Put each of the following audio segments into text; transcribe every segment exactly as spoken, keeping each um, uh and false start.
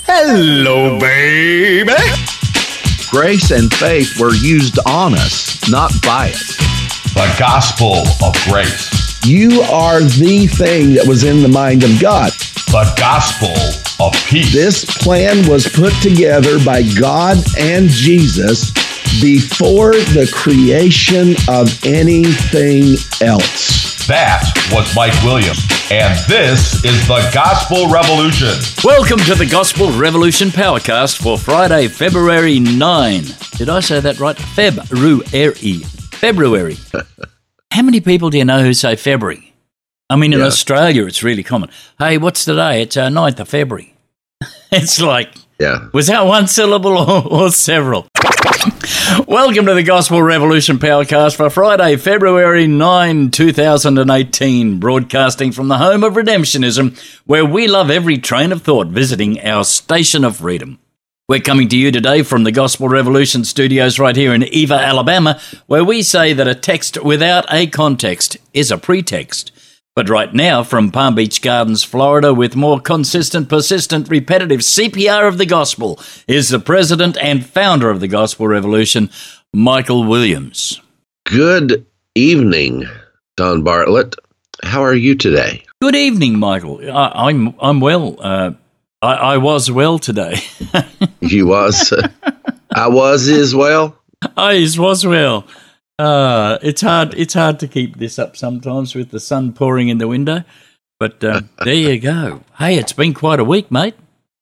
Hello, baby. Grace and faith were used on us, not by us. The gospel of grace. You are the thing that was in the mind of God. The gospel of peace. This plan was put together by God and Jesus before the creation of anything else. That was Mike Williams, and this is the Gospel Revolution. Welcome to the Gospel Revolution Powercast for Friday, February ninth. Did I say that right? February. February. How many people do you know who say February? I mean, in yeah. Australia, it's really common. Hey, what's today? It's uh, ninth of February. It's like, yeah. Was that one syllable or, or several? Welcome to the Gospel Revolution Powercast for Friday, February ninth, twenty eighteen, broadcasting from the home of redemptionism, where we love every train of thought visiting our station of freedom. We're coming to you today from the Gospel Revolution studios right here in Eva, Alabama, where we say that a text without a context is a pretext. But right now, from Palm Beach Gardens, Florida, with more consistent, persistent, repetitive C P R of the gospel, is the president and founder of the Gospel Revolution, Michael Williams. Good evening, Don Bartlett. How are you today? Good evening, Michael. I, I'm I'm well. Uh, I, I was well today. You was? I was as well? I was well. Uh, it's hard. It's hard to keep this up sometimes with the sun pouring in the window, but uh, there you go. Hey, it's been quite a week, mate.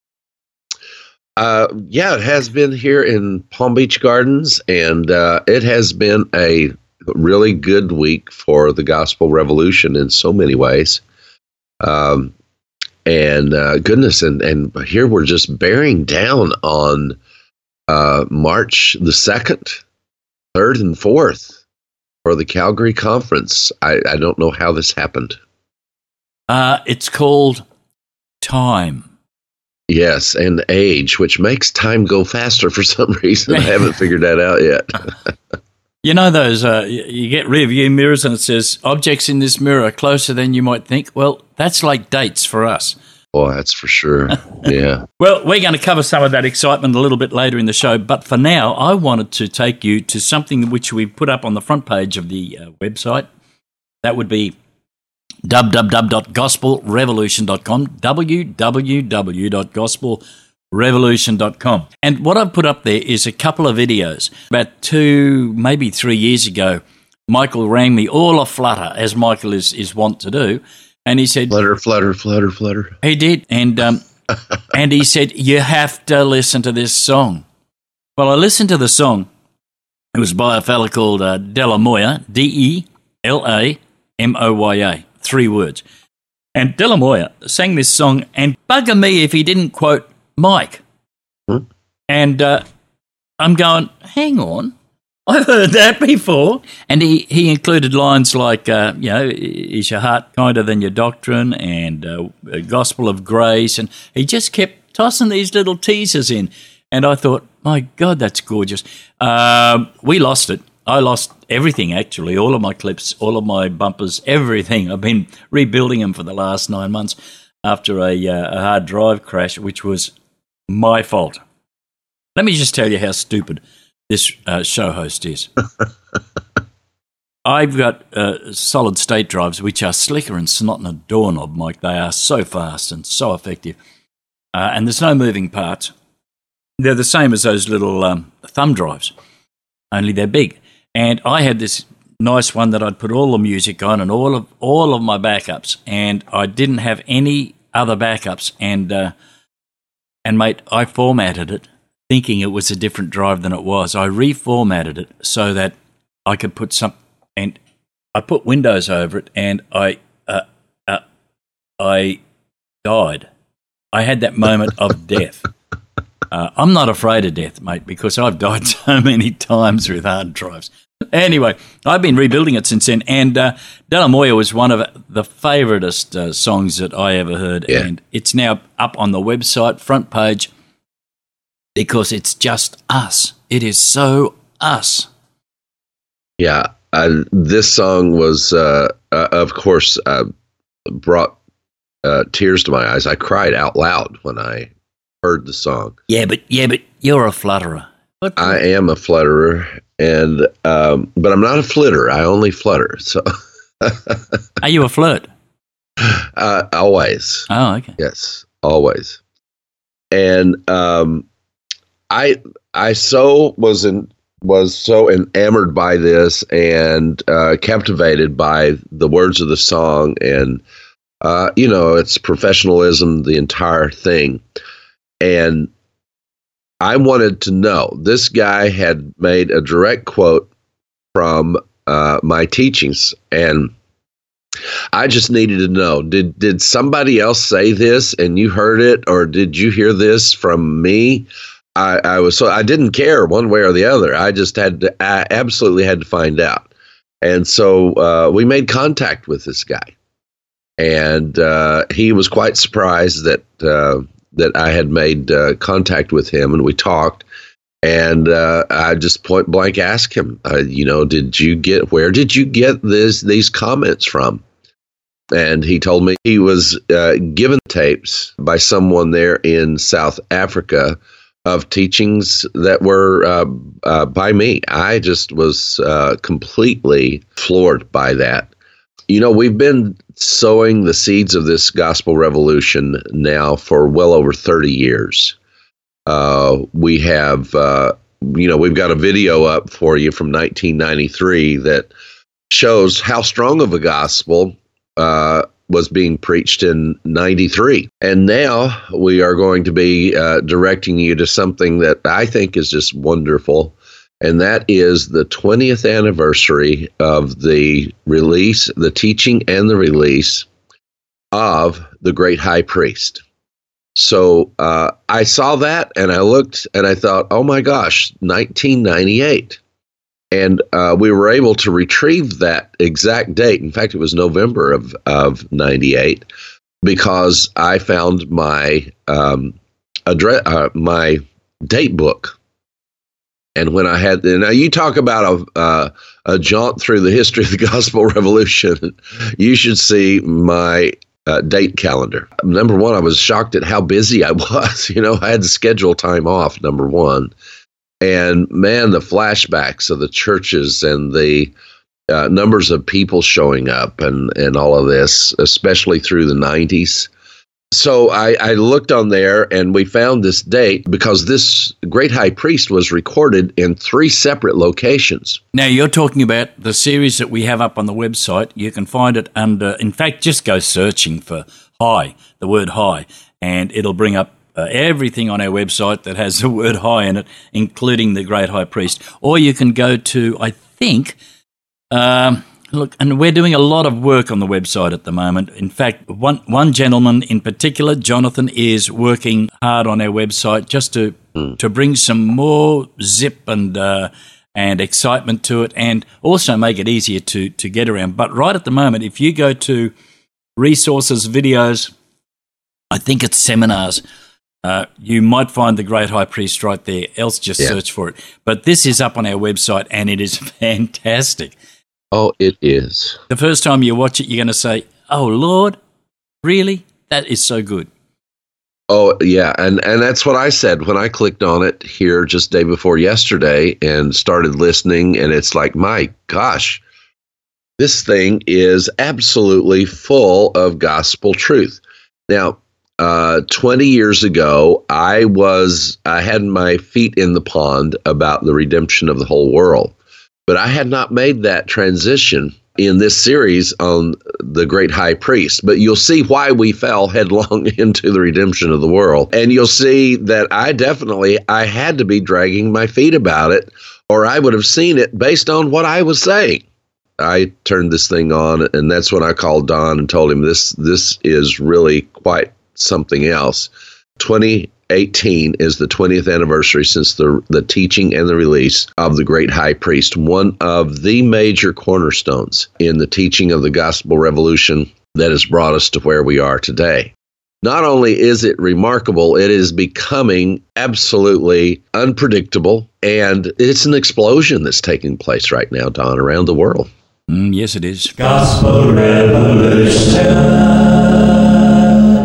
Uh, yeah, it has been here in Palm Beach Gardens, and uh, it has been a really good week for the Gospel Revolution in so many ways. Um, and uh, goodness, and and here we're just bearing down on uh, March the second. Third and fourth for the Calgary Conference. I, I don't know how this happened. Uh, it's called time. Yes, and age, which makes time go faster for some reason. I haven't figured that out yet. You know those, uh, you get rear view mirrors and it says, objects in this mirror are closer than you might think. Well, that's like dates for us. Oh, that's for sure. Yeah. Well, we're going to cover some of that excitement a little bit later in the show, but for now, I wanted to take you to something which we put up on the front page of the uh, website. That would be w w w dot gospel revolution dot com, w w w dot gospel revolution dot com. And what I've put up there is a couple of videos. About two, maybe three years ago, Michael rang me all aflutter, as Michael is, is wont to do. And he said, flutter, flutter, flutter, flutter. He did. And um, and he said, you have to listen to this song. Well, I listened to the song. It was by a fella called uh, De La Moya, D E L A M O Y A, three words. And De La Moya sang this song, and bugger me if he didn't quote Mike. Hmm? And uh, I'm going, hang on. I've heard that before. And he, he included lines like, uh, you know, is your heart kinder than your doctrine, and uh, gospel of grace. And he just kept tossing these little teasers in. And I thought, my God, that's gorgeous. Um, we lost it. I lost everything, actually, all of my clips, all of my bumpers, everything. I've been rebuilding them for the last nine months after a, uh, a hard drive crash, which was my fault. Let me just tell you how stupid this uh, show host is. I've got uh, solid state drives, which are slicker and snot than a doorknob, Mike. They are so fast and so effective. Uh, and there's no moving parts. They're the same as those little um, thumb drives, only they're big. And I had this nice one that I'd put all the music on and all of all of my backups, and I didn't have any other backups. And, uh, and mate, I formatted it, thinking it was a different drive than it was. I reformatted it so that I could put some, and I put Windows over it, and I, uh, uh, I died. I had that moment of death. Uh, I'm not afraid of death, mate, because I've died so many times with hard drives. Anyway, I've been rebuilding it since then, and uh, De La Moya was one of the favoritist uh, songs that I ever heard, yeah. And it's now up on the website front page. Because it's just us. It is so us. Yeah, uh, this song was, uh, uh, of course, uh, brought uh, tears to my eyes. I cried out loud when I heard the song. Yeah, but yeah, but you're a flutterer. What the- I am a flutterer, and um, but I'm not a flitter. I only flutter. So, Are you a flirt? uh, always, Oh, okay. yes, always. And um, I I so was in was so enamored by this and uh, captivated by the words of the song, and uh, you know, it's professionalism, the entire thing, and I wanted to know. This guy had made a direct quote from uh, my teachings, and I just needed to know, did did somebody else say this and you heard it, or did you hear this from me? I, I was so I didn't care one way or the other. I just had to, I absolutely had to find out. And so uh, we made contact with this guy, and uh, he was quite surprised that uh, that I had made uh, contact with him, and we talked. And uh, I just point blank asked him, uh, you know, did you get, where did you get this, these comments from? And he told me he was uh, given tapes by someone there in South Africa of teachings that were uh, uh, by me. I just was uh, completely floored by that. You know, we've been sowing the seeds of this gospel revolution now for well over thirty years. Uh, we have, uh, you know, we've got a video up for you from nineteen ninety-three that shows how strong of a gospel uh, was being preached in ninety-three. And now we are going to be uh, directing you to something that I think is just wonderful. And that is the twentieth anniversary of the release, the teaching and the release of the Great High Priest. So uh, I saw that and I looked and I thought, oh my gosh, nineteen ninety-eight. And uh, we were able to retrieve that exact date. In fact, it was November of, of ninety-eight, because I found my um, address, uh, my date book. And when I had, now you talk about a, uh, a jaunt through the history of the gospel revolution, you should see my Uh, date calendar. Number one, I was shocked at how busy I was. You know, I had to schedule time off, number one. And man, the flashbacks of the churches and the uh, numbers of people showing up and, and all of this, especially through the nineties. So I, I looked on there and we found this date because this Great High Priest was recorded in three separate locations. Now, you're talking about the series that we have up on the website. You can find it under, in fact, just go searching for high, the word high, and it'll bring up uh, everything on our website that has the word high in it, including the Great High Priest. Or you can go to, I think, um, look, and we're doing a lot of work on the website at the moment. In fact, one one gentleman in particular, Jonathan, is working hard on our website just to mm. to bring some more zip and uh, and excitement to it, and also make it easier to to get around. But right at the moment, if you go to resources, videos, I think it's seminars, uh, you might find the Great High Priest right there. Else, just yeah. search for it. But this is up on our website, and it is fantastic. Oh, it is. The first time you watch it, you're going to say, oh, Lord, really? That is so good. Oh, yeah. And, and that's what I said when I clicked on it here just day before yesterday and started listening. And it's like, my gosh, this thing is absolutely full of gospel truth. Now, uh, twenty years ago, I was, I had my feet in the pond about the redemption of the whole world. But I had not made that transition in this series on the Great High Priest. But you'll see why we fell headlong into the redemption of the world. And you'll see that I definitely, I had to be dragging my feet about it, or I would have seen it based on what I was saying. I turned this thing on, and that's when I called Don and told him this, this is really quite something else. twenty eighteen is the twentieth anniversary since the the teaching and the release of the Great High Priest, one of the major cornerstones in the teaching of the gospel revolution that has brought us to where we are today. Not only is it remarkable, it is becoming absolutely unpredictable, and it's an explosion that's taking place right now, Don, around the world. Mm, yes, it is. Gospel Revolution.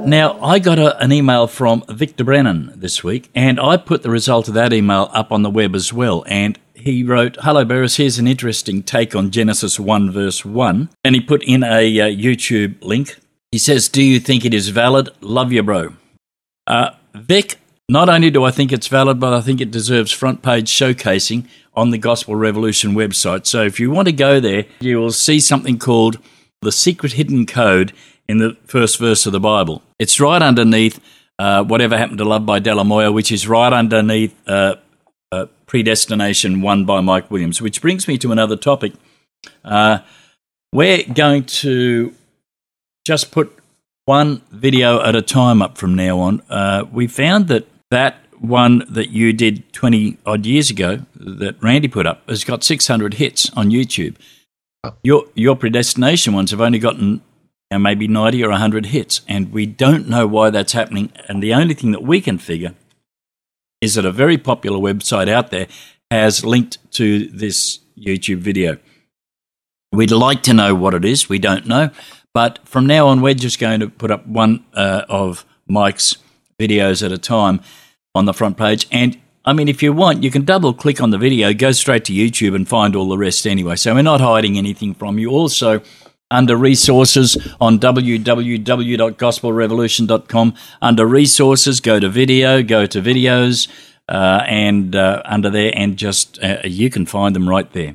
Now, I got a, an email from Victor Brennan this week, and I put the result of that email up on the web as well. And he wrote, "Hello, Beres, here's an interesting take on Genesis one, verse one." And he put in a uh, YouTube link. He says, "Do you think it is valid? Love you, bro." Uh, Vic, not only do I think it's valid, but I think it deserves front page showcasing on the Gospel Revolution website. So if you want to go there, you will see something called The Secret Hidden Code in the first verse of the Bible. It's right underneath uh, Whatever Happened to Love by Della Moya, which is right underneath uh, uh, Predestination one by Mike Williams, which brings me to another topic. Uh, we're going to just put one video at a time up from now on. Uh, we found that that one that you did twenty-odd years ago, that Randy put up, has got six hundred hits on YouTube. Your your Predestination ones have only gotten uh, maybe ninety or one hundred hits, and we don't know why that's happening. And the only thing that we can figure is that a very popular website out there has linked to this YouTube video. We'd like to know what it is. We don't know. But from now on, we're just going to put up one uh, of Mike's videos at a time on the front page. And, I mean, if you want, you can double-click on the video, go straight to YouTube and find all the rest anyway. So we're not hiding anything from you. Also, under Resources on w w w dot gospel revolution dot com, under Resources, go to Video, go to Videos, uh, and uh, under there, and just uh, you can find them right there.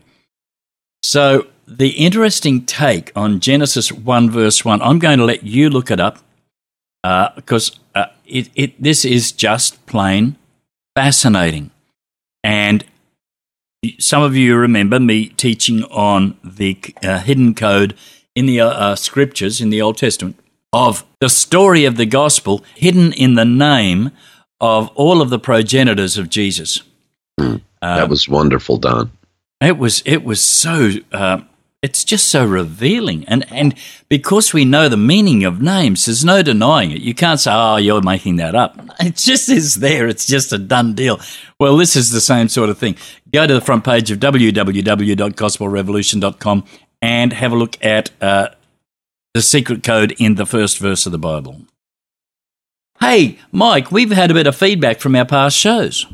So the interesting take on Genesis one, verse one, I'm going to let you look it up uh, because uh, it, it, this is just plain fascinating. And some of you remember me teaching on the uh, hidden code in the uh, uh, scriptures in the Old Testament of the story of the gospel hidden in the name of all of the progenitors of Jesus. Mm, that um, was wonderful, Don. It was. It was so. Uh, it's just so revealing, and and because we know the meaning of names, there's no denying it. You can't say, "Oh, you're making that up." It just is there. It's just a done deal. Well, this is the same sort of thing. Go to the front page of w w w dot gospel revolution dot com and have a look at uh, the secret code in the first verse of the Bible. Hey, Mike, we've had a bit of feedback from our past shows.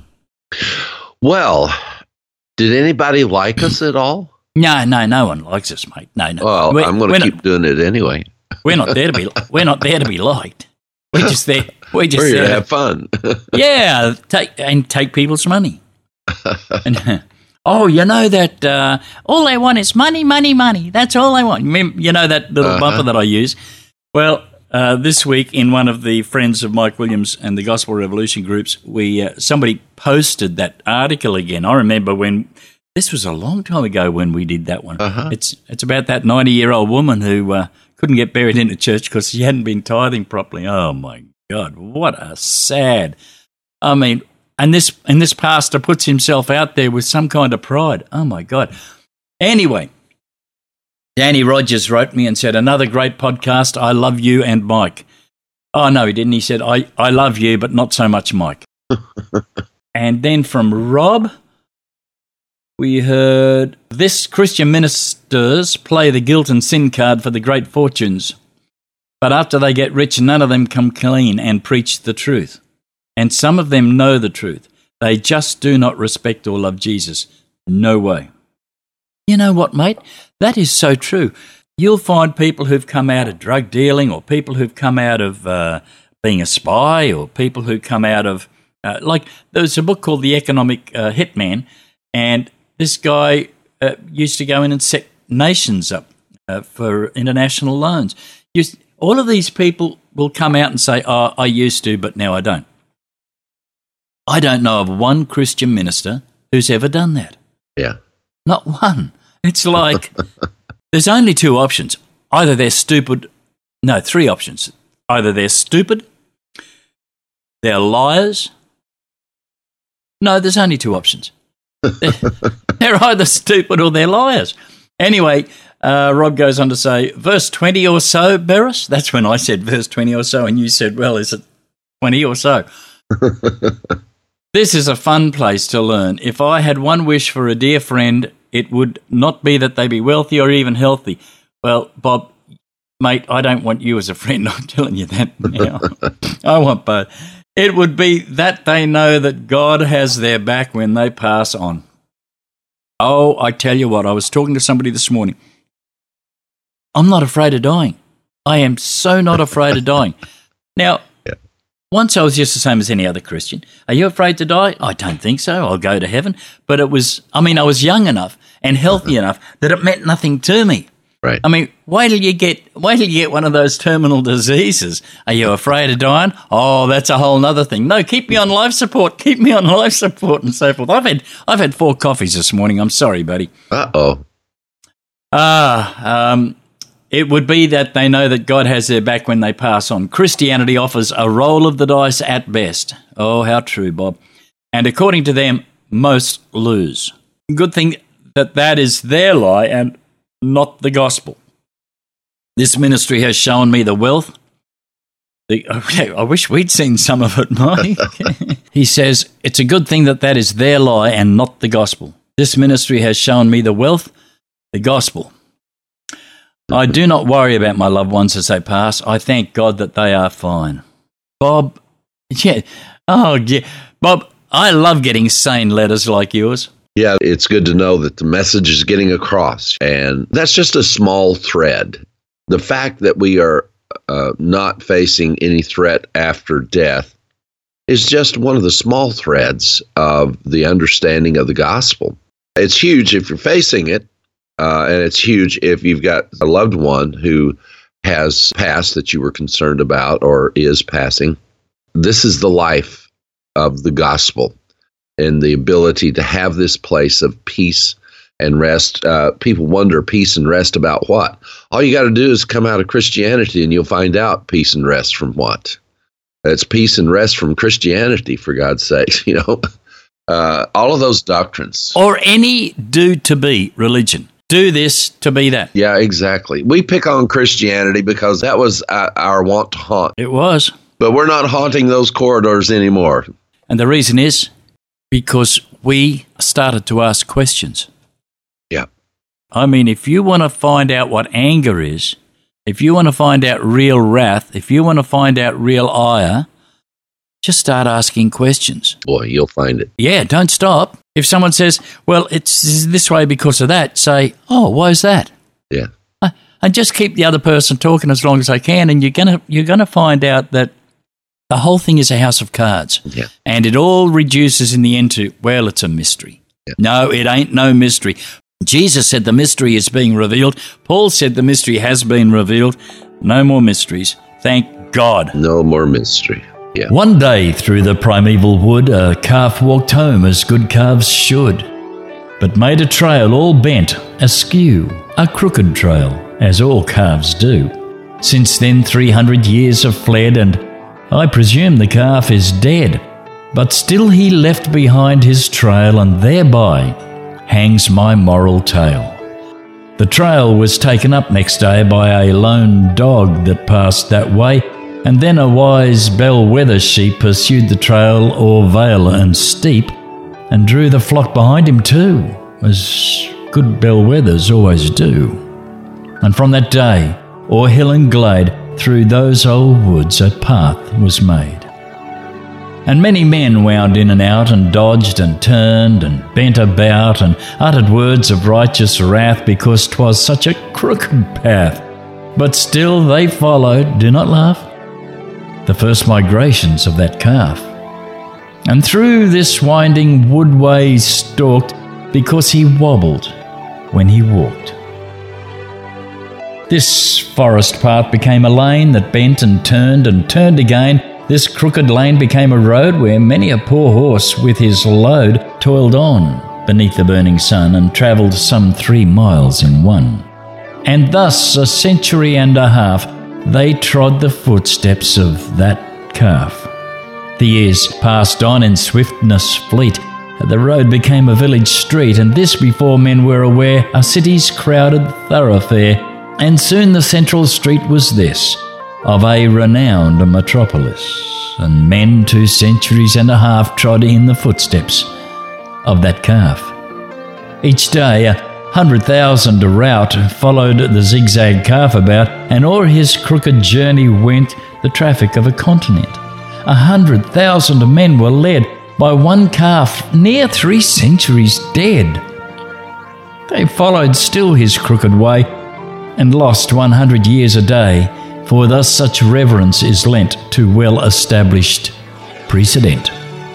Well, did anybody like us at all? No, no, no one likes us, mate. No, no. Well, we're, I'm going to keep not, doing it anyway. We're not there to be. We're not there to be liked. We're just there. We're just we're there to have fun. Yeah, take and take people's money. and, oh, you know that uh, all they want is money, money, money. That's all they want. You know that little uh-huh. bumper that I use. Well, uh, this week in one of the Friends of Mike Williams and the Gospel Revolution groups, we uh, somebody posted that article again. I remember when. This was a long time ago when we did that one. Uh-huh. It's it's about that ninety-year-old woman who uh, couldn't get buried into church because she hadn't been tithing properly. Oh, my God, what a sad... I mean, and this and this pastor puts himself out there with some kind of pride. Oh, my God. Anyway, Danny Rogers wrote me and said, "Another great podcast. I love you and Mike." Oh, no, he didn't. He said, I, I love you, but not so much Mike. And then from Rob... we heard, "This Christian ministers play the guilt and sin card for the great fortunes. But after they get rich, none of them come clean and preach the truth. And some of them know the truth. They just do not respect or love Jesus. No way." You know what, mate? That is so true. You'll find people who've come out of drug dealing, or people who've come out of uh, being a spy, or people who come out of, uh, like, there's a book called The Economic uh, Hitman, and this guy uh, used to go in and set nations up uh, for international loans. You, all of these people will come out and say, "Oh, I used to, but now I don't." I don't know of one Christian minister who's ever done that. Yeah. Not one. It's like there's only two options. Either they're stupid. No, three options. Either they're stupid, they're liars. No, there's only two options. They're either stupid or they're liars. Anyway, uh, Rob goes on to say, verse twenty or so, Beres? That's when I said verse twenty or so, and you said, well, is it twenty or so? "This is a fun place to learn. If I had one wish for a dear friend, it would not be that they be wealthy or even healthy." Well, Bob, Mate, I don't want you as a friend. I'm telling you that now. I want both. It would be that they know that God has their back when they pass on. Oh, I tell you what, I was talking to somebody this morning. I'm not afraid of dying. I am so not afraid of dying. Now, yeah. Once I was just the same as any other Christian. Are you afraid to die? I don't think so. I'll go to heaven. But it was, I mean, I was young enough and healthy uh-huh. enough that it meant nothing to me. Right. I mean, wait till you get wait till you get one of those terminal diseases. Are you afraid of dying? Oh, that's a whole other thing. No, keep me on life support. Keep me on life support and so forth. I've had I've had four coffees this morning. I'm sorry, buddy. Uh-oh. Ah, um, it would be that they know that God has their back when they pass on. Christianity offers a roll of the dice at best. Oh, how true, Bob. And according to them, most lose. Good thing that that is their lie and not the gospel. This ministry has shown me the wealth. The, okay, I wish we'd seen some of it, Mike. He says, it's a good thing that that is their lie and not the gospel. This ministry has shown me the wealth, the gospel. I do not worry about my loved ones as they pass. I thank God that they are fine. Bob, yeah, oh, yeah. Bob, I love getting sane letters like yours. Yeah, it's good to know that the message is getting across, and that's just a small thread. The fact that we are uh, not facing any threat after death is just one of the small threads of the understanding of the gospel. It's huge if you're facing it, uh, and it's huge if you've got a loved one who has passed that you were concerned about or is passing. This is the life of the gospel. And the ability to have this place of peace and rest. Uh, people wonder, peace and rest about what? All you got to do is come out of Christianity and you'll find out peace and rest from what? It's peace and rest from Christianity, for God's sake, you know. Uh, all of those doctrines. Or any do to be religion. Do this to be that. Yeah, exactly. We pick on Christianity because that was uh, our wont to haunt. It was. But we're not haunting those corridors anymore. And the reason is because we started to ask questions. Yeah. I mean, if you want to find out what anger is, if you want to find out real wrath, if you want to find out real ire, just start asking questions. Boy, you'll find it. Yeah, don't stop. If someone says, well, it's this way because of that, say, oh, why is that? Yeah. And just keep the other person talking as long as they can, and you're gonna you're gonna find out that the whole thing is a house of cards. Yeah. And it all reduces in the end to, well, it's a mystery. Yeah. No, it ain't no mystery. Jesus said the mystery is being revealed. Paul said the mystery has been revealed. No more mysteries. Thank God. No more mystery. Yeah. One day through the primeval wood, a calf walked home as good calves should, but made a trail all bent, askew, a crooked trail, as all calves do. Since then three hundred years have fled, and I presume the calf is dead, but still he left behind his trail, and thereby hangs my moral tale. The trail was taken up next day by a lone dog that passed that way, and then a wise bellwether sheep pursued the trail o'er vale and steep, and drew the flock behind him too, as good bellwethers always do. And from that day, o'er hill and glade, through those old woods a path was made. And many men wound in and out, and dodged and turned and bent about, and uttered words of righteous wrath, because 'twas such a crooked path. But still they followed, do not laugh, the first migrations of that calf. And through this winding woodway he stalked, because he wobbled when he walked. This forest path became a lane that bent and turned and turned again. This crooked lane became a road where many a poor horse with his load toiled on beneath the burning sun, and travelled some three miles in one. And thus a century and a half they trod the footsteps of that calf. The years passed on in swiftness fleet. The road became a village street, and this before men were aware, a city's crowded thoroughfare. And soon the central street was this, of a renowned metropolis, and men two centuries and a half trod in the footsteps of that calf. Each day a, Hundred thousand to rout followed the zigzag calf about, and o'er his crooked journey went the traffic of a continent. A hundred thousand men were led by one calf, near three centuries dead. They followed still his crooked way, and lost one hundred years a day, for thus such reverence is lent to well-established precedent.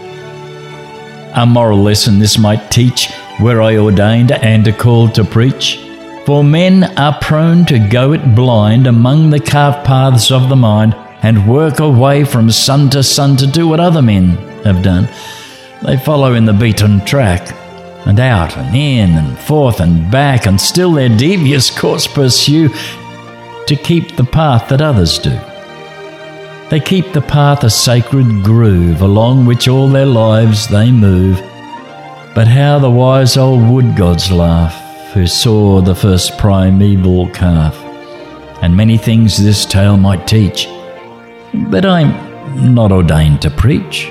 A moral lesson this might teach, were I ordained and called to preach. For men are prone to go it blind among the carved paths of the mind, and work away from sun to sun to do what other men have done. They follow in the beaten track, and out and in and forth and back, and still their devious course pursue, to keep the path that others do. They keep the path a sacred groove, along which all their lives they move. But how the wise old wood gods laugh, who saw the first primeval calf. And many things this tale might teach, but I'm not ordained to preach.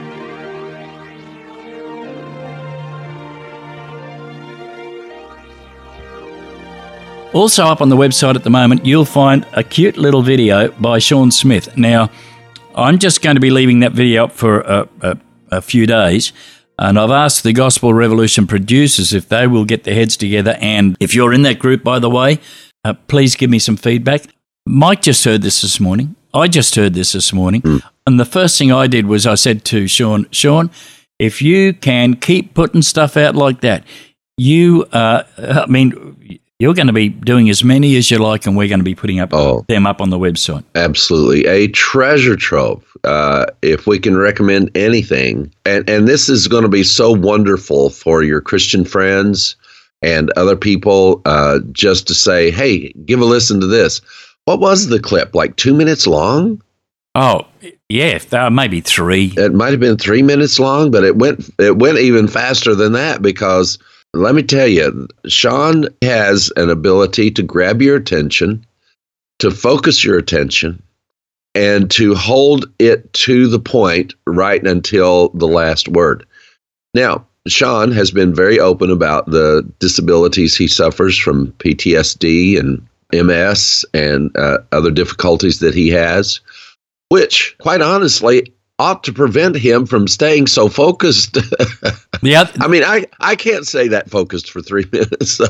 Also up on the website at the moment, you'll find a cute little video by Sean Smith. Now, I'm just going to be leaving that video up for a, a, a few days, and I've asked the Gospel Revolution producers if they will get their heads together, and if you're in that group, by the way, uh, please give me some feedback. Mike just heard this this morning. I just heard this this morning, mm. and the first thing I did was I said to Sean, Sean, if you can keep putting stuff out like that, you, uh, I mean... you're going to be doing as many as you like, and we're going to be putting up oh, them up on the website. Absolutely. A treasure trove, uh, if we can recommend anything. And, and this is going to be so wonderful for your Christian friends and other people, uh, just to say, hey, give a listen to this. What was the clip? Like two minutes long? Oh, yeah, uh, maybe three. It might have been three minutes long, but it went it went even faster than that, because let me tell you, Sean has an ability to grab your attention, to focus your attention, and to hold it to the point right until the last word. Now, Sean has been very open about the disabilities he suffers from P T S D and M S and uh, other difficulties that he has, which, quite honestly, ought to prevent him from staying so focused. Yeah. I mean, I, I can't say that focused for three minutes. So,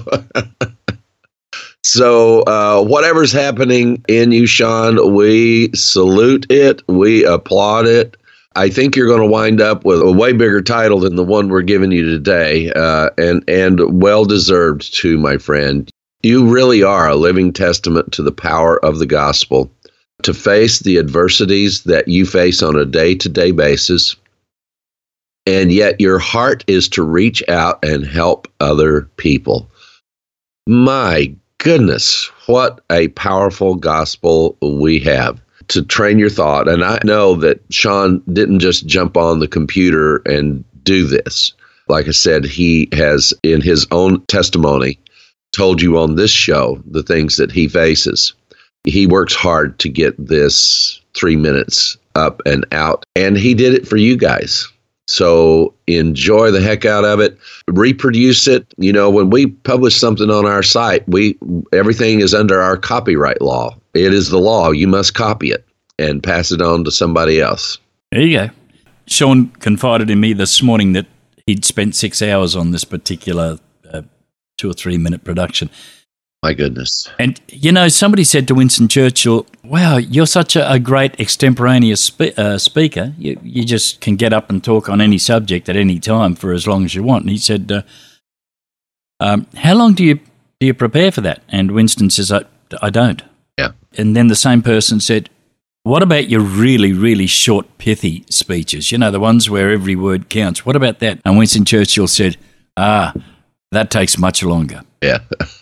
so uh, whatever's happening in you, Sean, we salute it. We applaud it. I think you're going to wind up with a way bigger title than the one we're giving you today, uh, and, and well-deserved too, my friend. You really are a living testament to the power of the gospel, to face the adversities that you face on a day-to-day basis, and yet your heart is to reach out and help other people. My goodness, what a powerful gospel we have to train your thought. And I know that Sean didn't just jump on the computer and do this. Like I said, he has, in his own testimony, told you on this show the things that he faces. He works hard to get this three minutes up and out, and he did it for you guys. So enjoy the heck out of it. Reproduce it. You know, when we publish something on our site, we everything is under our copyright law. It is the law. You must copy it and pass it on to somebody else. There you go. Sean confided in me this morning that he'd spent six hours on this particular uh, two or three minute production. My goodness. And, you know, somebody said to Winston Churchill, wow, you're such a, a great extemporaneous spe- uh, speaker. You, you just can get up and talk on any subject at any time for as long as you want. And he said, uh, um, how long do you do you prepare for that? And Winston says, I, I don't. Yeah. And then the same person said, what about your really, really short, pithy speeches? You know, the ones where every word counts. What about that? And Winston Churchill said, ah, that takes much longer. Yeah.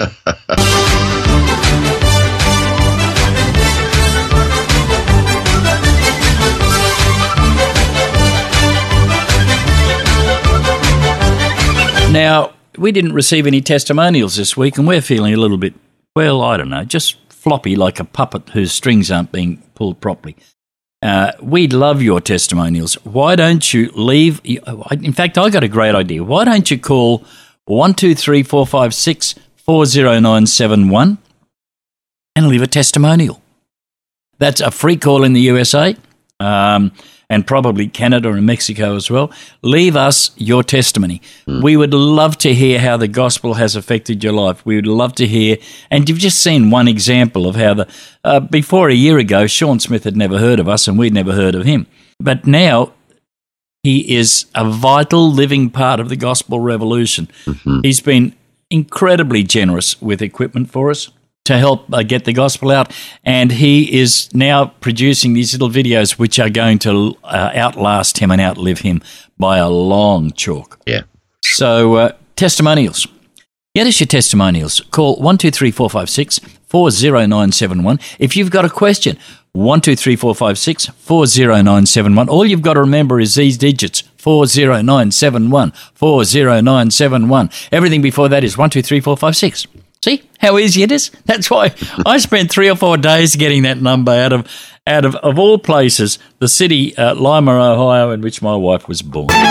Now, we didn't receive any testimonials this week, and we're feeling a little bit, well, I don't know, just floppy like a puppet whose strings aren't being pulled properly. Uh, we'd love your testimonials. Why don't you leave? In fact, I got a great idea. Why don't you call one two three four five six four zero nine seven one and leave a testimonial. That's a free call in the U S A um, and probably Canada and Mexico as well. Leave us your testimony. Mm. We would love to hear how the gospel has affected your life. We would love to hear, and you've just seen one example of how the, uh, before a year ago, Sean Smith had never heard of us and we'd never heard of him. But now he is a vital living part of the gospel revolution. Mm-hmm. He's been incredibly generous with equipment for us to help uh, get the gospel out, and he is now producing these little videos which are going to uh, outlast him and outlive him by a long chalk. Yeah. So, uh, testimonials. Get us your testimonials. Call one two three four five six four zero nine seven one. If you've got a question, one two three four five six four zero nine seven one. All you've got to remember is these digits, four zero nine seven one, four zero nine seven one. Everything before that is one two three four five six. See how easy it is? That's why I spent three or four days getting that number out of, out of, of all places, the city, uh, Lima, Ohio, in which my wife was born. We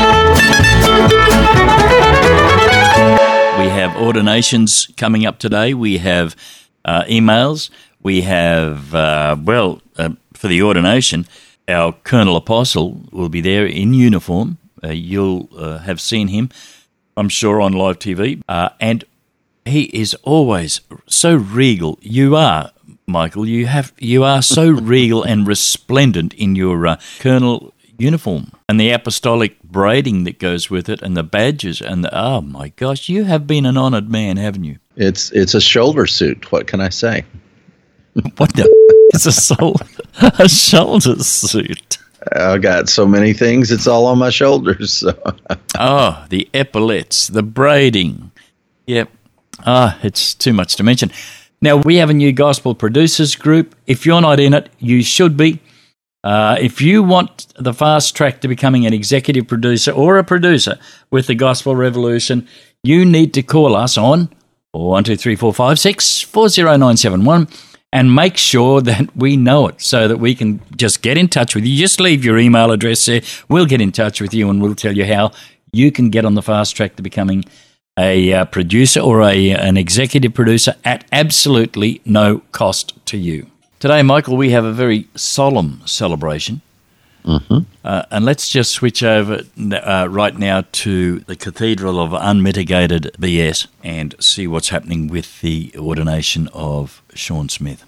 have ordinations coming up today. We have uh, emails. We have, uh, well, uh, for the ordination, our Colonel Apostle will be there in uniform. Uh, you'll uh, have seen him, I'm sure, on live T V. Uh, and he is always so regal. You are, Michael, you have you are so regal and resplendent in your uh, Colonel uniform and the apostolic braiding that goes with it and the badges and the, oh my gosh, you have been an honoured man, haven't you? It's it's a shoulder suit. What can I say? What the it's a, sol- a shoulder suit. I got so many things, it's all on my shoulders. So. Oh, the epaulets, the braiding. Yep. Ah, it's too much to mention. Now, we have a new gospel producers group. If you're not in it, you should be. Uh, if you want the fast track to becoming an executive producer or a producer with the Gospel Revolution, you need to call us on one two three four five six four zero nine seven one and make sure that we know it so that we can just get in touch with you. Just leave your email address there. We'll get in touch with you and we'll tell you how you can get on the fast track to becoming a uh, producer or a an executive producer at absolutely no cost to you. Today, Michael, we have a very solemn celebration. Mm-hmm. Uh, and let's just switch over uh, right now to the Cathedral of Unmitigated B S and see what's happening with the ordination of Sean Smith.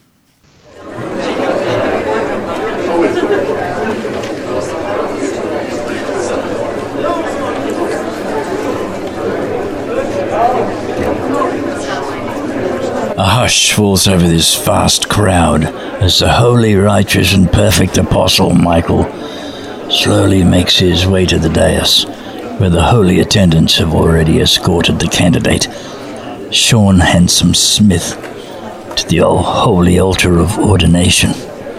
A hush falls over this vast crowd as the holy, righteous, and perfect Apostle Michael slowly makes his way to the dais, where the holy attendants have already escorted the candidate, Sean Handsome Smith, to the holy altar of ordination.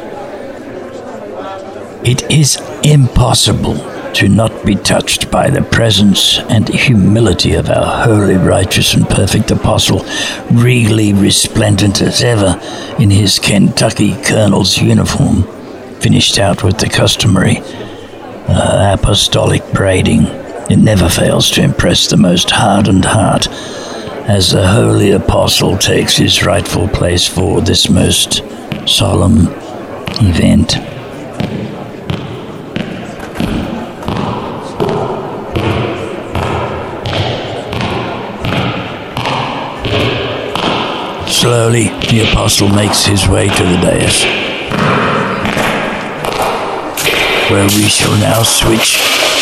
It is impossible to not be touched by the presence and humility of our holy, righteous, and perfect apostle, regally resplendent as ever in his Kentucky colonel's uniform, finished out with the customary uh, apostolic braiding. It never fails to impress the most hardened heart as the holy apostle takes his rightful place for this most solemn event. Slowly, the apostle makes his way to the dais, where we shall now switch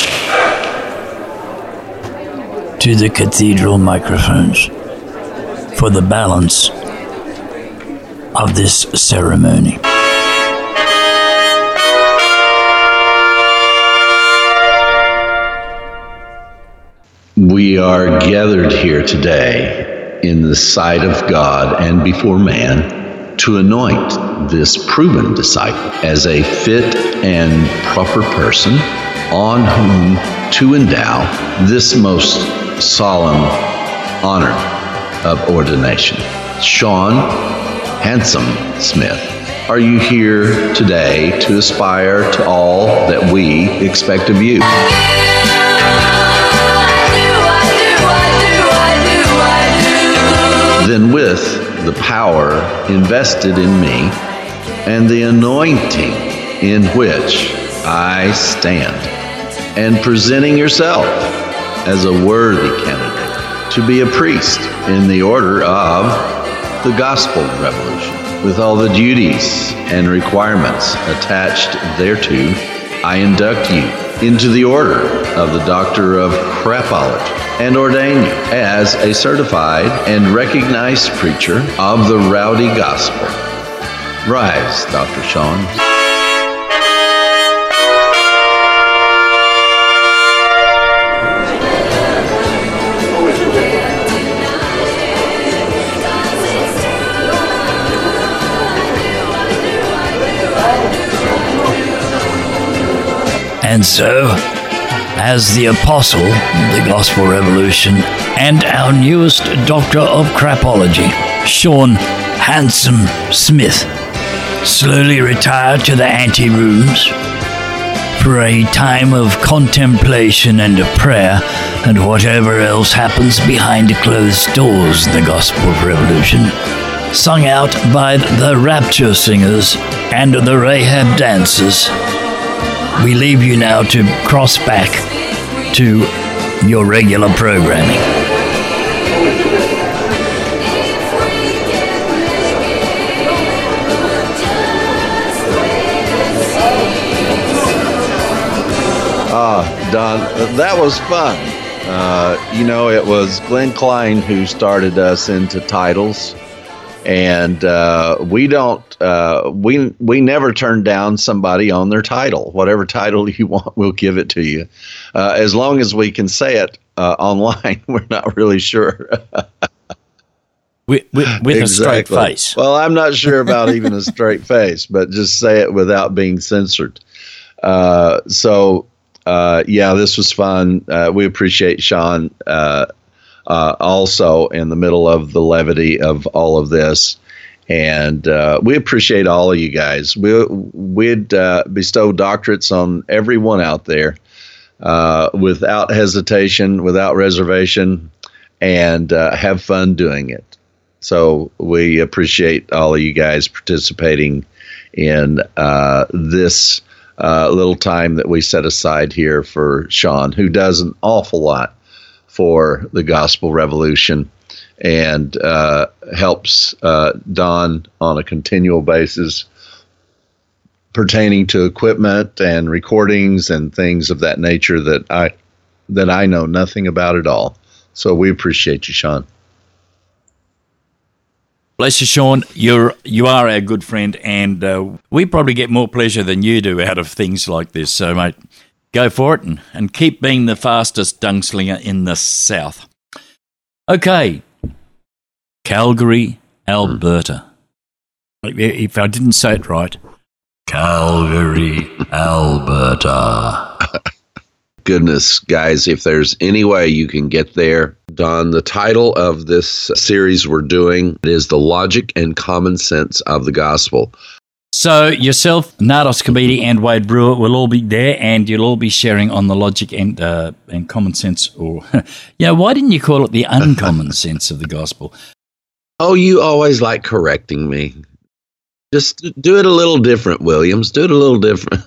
to the cathedral microphones for the balance of this ceremony. We are gathered here today in the sight of God and before man to anoint this proven disciple as a fit and proper person on whom to endow this most solemn honor of ordination. Sean Handsome Smith, are you here today to aspire to all that we expect of you? I do, I do, I do. then with the power invested in me and the anointing in which I stand, and presenting yourself as a worthy candidate to be a priest in the order of the Gospel Revolution, with all the duties and requirements attached thereto, I induct you into the order of the Doctor of Crapology and ordain you as a certified and recognized preacher of the Rowdy Gospel. Rise, Doctor Sean. And so, as the apostle of the Gospel Revolution and our newest Doctor of Crapology, Sean Handsome Smith, slowly retired to the anterooms for a time of contemplation and of prayer and whatever else happens behind closed doors in the Gospel Revolution, sung out by the Rapture Singers and the Rahab Dancers. We leave you now to cross back to your regular programming. Ah, Don, that was fun. Uh, you know, it was Glenn Klein who started us into titles. And uh, we don't, uh, we we never turn down somebody on their title. Whatever title you want, we'll give it to you. Uh, as long as we can say it uh, online, we're not really sure. with with, with exactly. a straight face. Well, I'm not sure about even a straight face, but just say it without being censored. Uh, so, uh, yeah, this was fun. Uh, we appreciate Sean uh Uh, also in the middle of the levity of all of this. And uh, we appreciate all of you guys. We, we'd uh, bestow doctorates on everyone out there uh, without hesitation, without reservation, and uh, have fun doing it. So we appreciate all of you guys participating in uh, this uh, little time that we set aside here for Sean, who does an awful lot for the Gospel Revolution and uh, helps uh, Don on a continual basis pertaining to equipment and recordings and things of that nature that I that I know nothing about at all. So we appreciate you, Sean. Bless you, Sean. You're you are our good friend, and uh, we probably get more pleasure than you do out of things like this. So, mate, go for it and, and keep being the fastest gunslinger in the South. Okay. Calgary, Alberta. If I didn't say it right. Calgary, Alberta. Goodness, guys, if there's any way you can get there, Don, the title of this series we're doing is The Logic and Common Sense of the Gospel. So yourself, Nardos Kabidi, and Wade Brewer will all be there, and you'll all be sharing on the logic and uh, and common sense, or yeah, why didn't you call it the uncommon sense of the gospel? Oh, you always like correcting me. Just do it a little different, Williams. Do it a little different.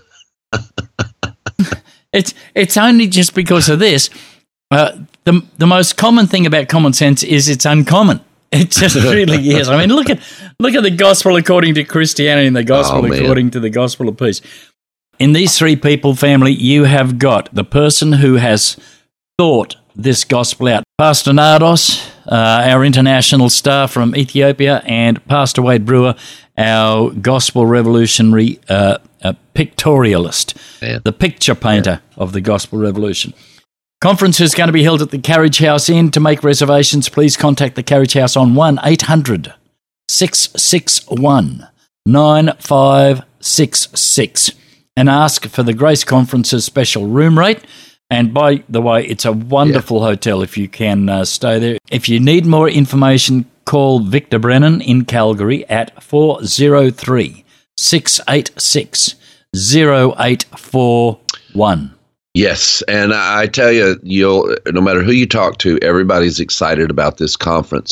it's it's only just because of this. Uh, the the most common thing about common sense is it's uncommon. It just really is. I mean, look at look at the gospel according to Christianity and the gospel oh, according to the gospel of peace. In these three people, family, you have got the person who has thought this gospel out. Pastor Nardos, uh, our international star from Ethiopia, and Pastor Wade Brewer, our gospel revolutionary uh, uh, pictorialist, Man. the picture painter yeah. of the gospel revolution. Conference is going to be held at the Carriage House Inn. To make reservations, please contact the Carriage House on one eight hundred six six one nine five six six and ask for the Grace Conference's special room rate. And by the way, it's a wonderful yeah. hotel if you can uh, stay there. If you need more information, call Victor Brennan in Calgary at four oh three, six eight six, oh eight four one. Yes, and I tell you, you'll no matter who you talk to, everybody's excited about this conference.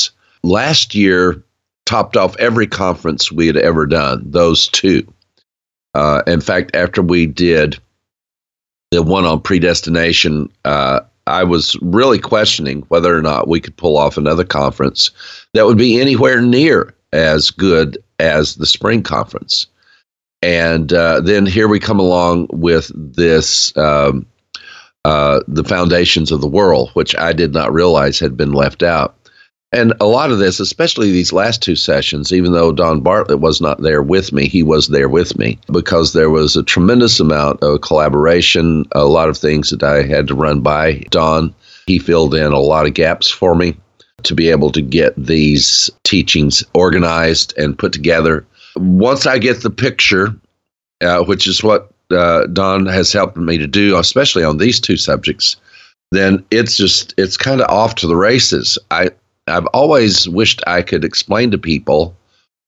last year topped off every conference we had ever done, those two. Uh, in fact, after we did the one on predestination, uh, I was really questioning whether or not we could pull off another conference that would be anywhere near as good as the spring conference. And uh, then here we come along with this, um, uh, the foundations of the world, which I did not realize had been left out. And a lot of this, especially these last two sessions, even though Don Bartlett was not there with me, he was there with me because there was a tremendous amount of collaboration, a lot of things that I had to run by Don. He filled in a lot of gaps for me to be able to get these teachings organized and put together. Once I get the picture, uh, which is what uh, Don has helped me to do, especially on these two subjects, then it's just, it's kind of off to the races. I, I've always wished I could explain to people.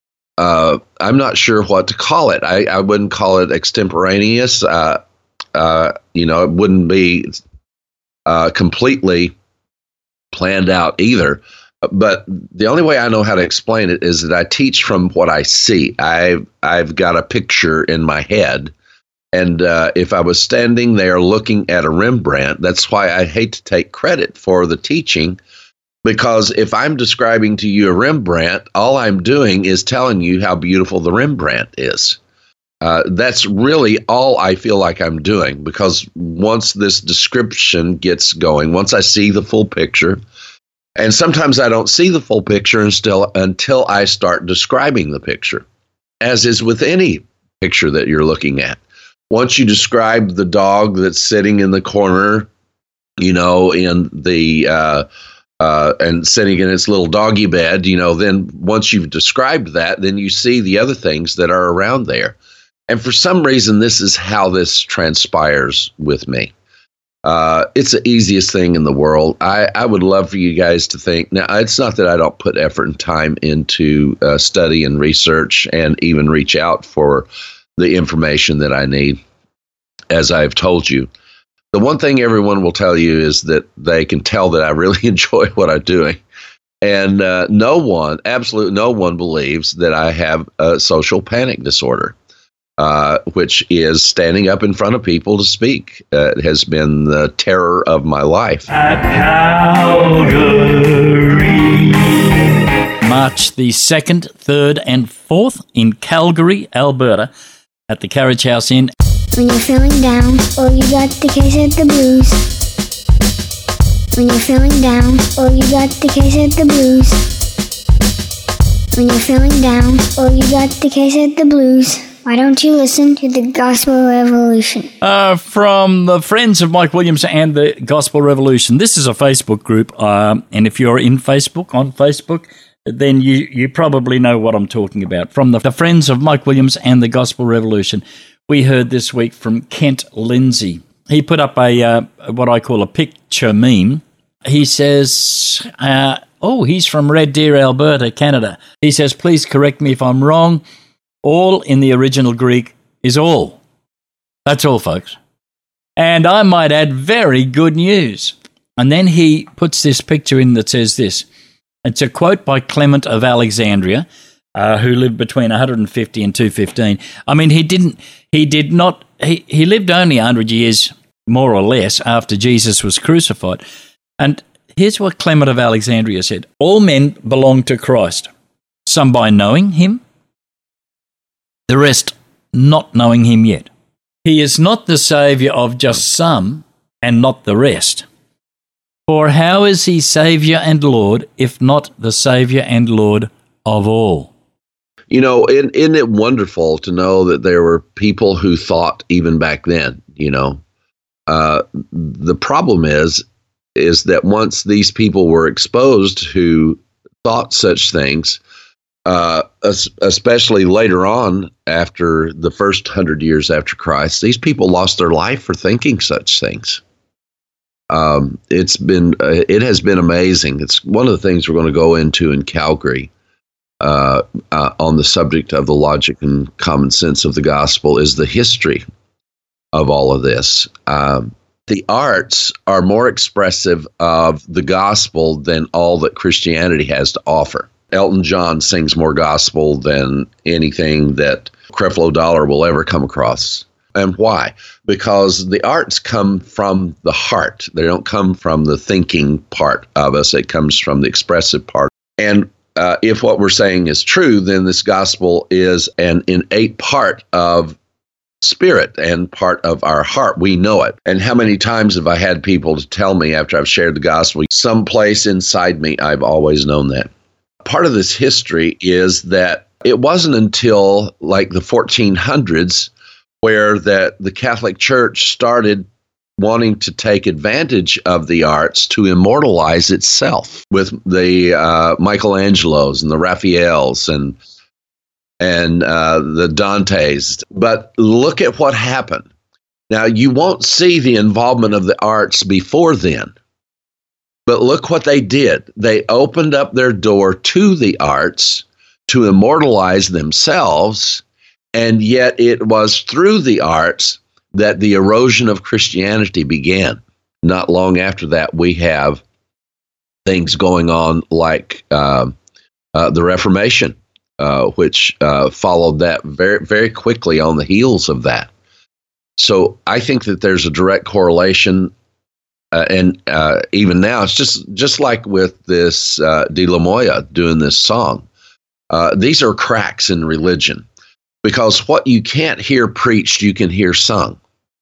Uh, I'm not sure what to call it. I, I wouldn't call it extemporaneous. Uh, uh, you know, it wouldn't be uh, completely planned out either. But the only way I know how to explain it is that I teach from what I see. I've, I've got a picture in my head. And uh, if I was standing there looking at a Rembrandt, that's why I hate to take credit for the teaching. Because if I'm describing to you a Rembrandt, all I'm doing is telling you how beautiful the Rembrandt is. Uh, that's really all I feel like I'm doing, because once this description gets going, once I see the full picture, and sometimes I don't see the full picture until, until I start describing the picture, as is with any picture that you're looking at. Once you describe the dog that's sitting in the corner, you know, in the... Uh, Uh, and sitting in its little doggy bed, you know, then once you've described that, then you see the other things that are around there. And for some reason, this is how this transpires with me. Uh, it's the easiest thing in the world. I, I would love for you guys to think. Now, it's not that I don't put effort and time into uh, study and research and even reach out for the information that I need, as I've told you. The one thing everyone will tell you is that they can tell that I really enjoy what I'm doing. And uh, no one, absolutely no one believes that I have a social panic disorder, uh, which is standing up in front of people to speak. Uh, it has been the terror of my life. At Calgary. March the second, third, and fourth in Calgary, Alberta, at the Carriage House Inn. When you're feeling down, or you got the case of the blues. When you're feeling down, or you got the case of the blues. When you're feeling down, or you got the case of the blues. Why don't you listen to the Gospel Revolution? Uh, from the Friends of Mike Williams and the Gospel Revolution. This is a Facebook group, um, and if you're in Facebook, on Facebook, then you, you probably know what I'm talking about. From the, the Friends of Mike Williams and the Gospel Revolution. We heard this week from Kent Lindsay. He put up a uh, what I call a picture meme. He says, uh, oh, he's from Red Deer, Alberta, Canada. He says, please correct me if I'm wrong. All in the original Greek is all. That's all, folks. And I might add, very good news. And then he puts this picture in that says this. It's a quote by Clement of Alexandria, Uh, who lived between one hundred fifty and two fifteen. I mean, he didn't, he did not, he, he lived only one hundred years, more or less, after Jesus was crucified. And here's what Clement of Alexandria said. All men belong to Christ, some by knowing him, the rest not knowing him yet. He is not the Saviour of just some and not the rest. For how is he Saviour and Lord, if not the Saviour and Lord of all? You know, isn't, isn't it wonderful to know that there were people who thought even back then, you know? Uh, the problem is, is that once these people were exposed who thought such things, uh, especially later on after the first hundred years after Christ, these people lost their life for thinking such things. Um, it's been, uh, it has been amazing. It's one of the things we're going to go into in Calgary. Uh, uh, on the subject of the logic and common sense of the gospel is the history of all of this. Um, the arts are more expressive of the gospel than all that Christianity has to offer. Elton John sings more gospel than anything that Creflo Dollar will ever come across. And why? Because the arts come from the heart. They don't come from the thinking part of us. It comes from the expressive part. And uh, if what we're saying is true, then this gospel is an innate part of spirit and part of our heart. We know it. And how many times have I had people to tell me after I've shared the gospel, someplace inside me, I've always known that. Part of this history is that it wasn't until like the fourteen hundreds where that the Catholic Church started wanting to take advantage of the arts to immortalize itself with the uh, Michelangelos and the Raphaels and and uh, the Dantes. But look at what happened. Now, you won't see the involvement of the arts before then. But look what they did. They opened up their door to the arts to immortalize themselves, and yet it was through the arts that the erosion of Christianity began. Not long after that, we have things going on like uh, uh, the Reformation, uh, which uh, followed that very, very quickly on the heels of that. So I think that there's a direct correlation. Uh, and uh, even now, it's just just like with this uh, De La Moya doing this song. Uh, these are cracks in religion, because what you can't hear preached, you can hear sung.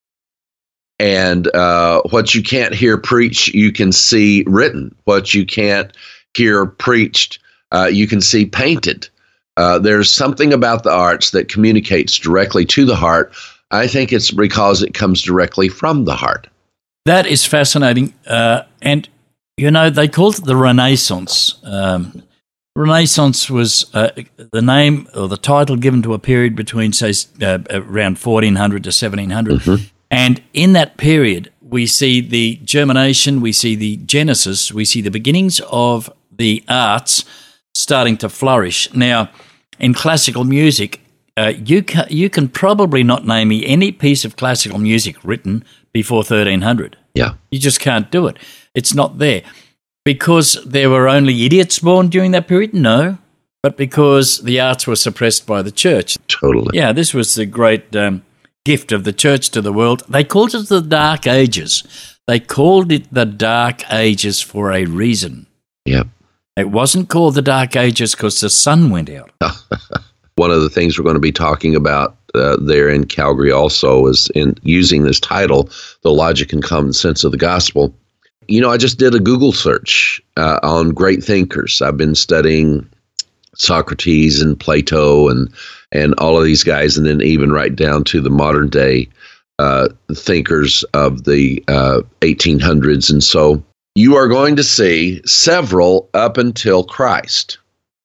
And uh, what you can't hear preached, you can see written. What you can't hear preached, uh, you can see painted. Uh, there's something about the arts that communicates directly to the heart. I think it's because it comes directly from the heart. That is fascinating. Uh, and, you know, they called it the Renaissance. Um, Renaissance was uh, the name or the title given to a period between, say, uh, around fourteen hundred to seventeen hundred. Mm-hmm. And in that period, we see the germination, we see the genesis, we see the beginnings of the arts starting to flourish. Now, in classical music, uh, you, ca- you can probably not name me any piece of classical music written before thirteen hundred. Yeah. You just can't do it. It's not there. Because there were only idiots born during that period? No. But because the arts were suppressed by the church. Totally. Yeah, this was the great um, gift of the church to the world. They called it the Dark Ages. They called it the Dark Ages for a reason. Yeah. It wasn't called the Dark Ages because the sun went out. One of the things we're going to be talking about uh, there in Calgary also is in using this title, The Logic and Common Sense of the Gospel. You know, I just did a Google search uh, on great thinkers. I've been studying Socrates and Plato and and all of these guys, and then even right down to the modern day uh, thinkers of the uh, eighteen hundreds. And so you are going to see several up until Christ.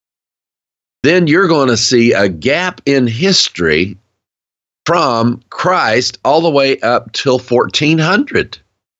Then you're going to see a gap in history from Christ all the way up till fourteen hundred.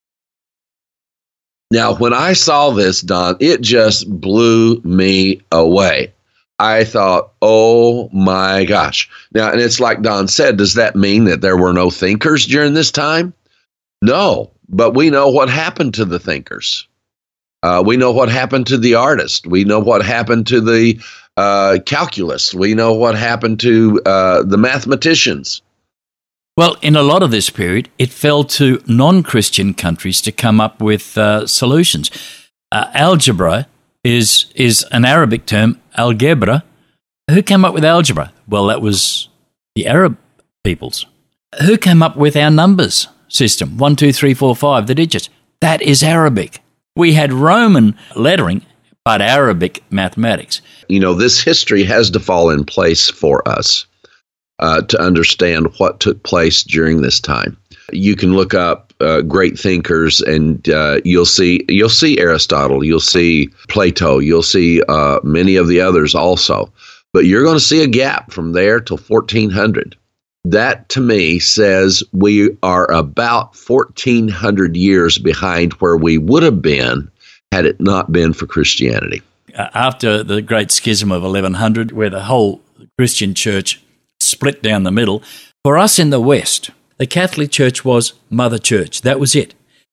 Now, when I saw this, Don, it just blew me away. I thought, oh my gosh. Now, and it's like Don said, does that mean that there were no thinkers during this time? No, but we know what happened to the thinkers. Uh, we know what happened to the artist. We know what happened to the uh, calculus. We know what happened to uh, the mathematicians. Well, in a lot of this period, it fell to non-Christian countries to come up with uh, solutions. Uh, algebra is is an Arabic term, algebra. Who came up with algebra? Well, that was the Arab peoples. Who came up with our numbers system? One, two, three, four, five, the digits. That is Arabic. We had Roman lettering, but Arabic mathematics. You know, this history has to fall in place for us. Uh, to understand what took place during this time. You can look up uh, great thinkers, and uh, you'll see you'll see Aristotle, you'll see Plato, you'll see uh, many of the others also. But you're going to see a gap from there till fourteen hundred. That, to me, says we are about fourteen hundred years behind where we would have been had it not been for Christianity. After the Great Schism of eleven hundred, where the whole Christian church split down the middle. For us in the West, the Catholic Church was Mother Church. That was it.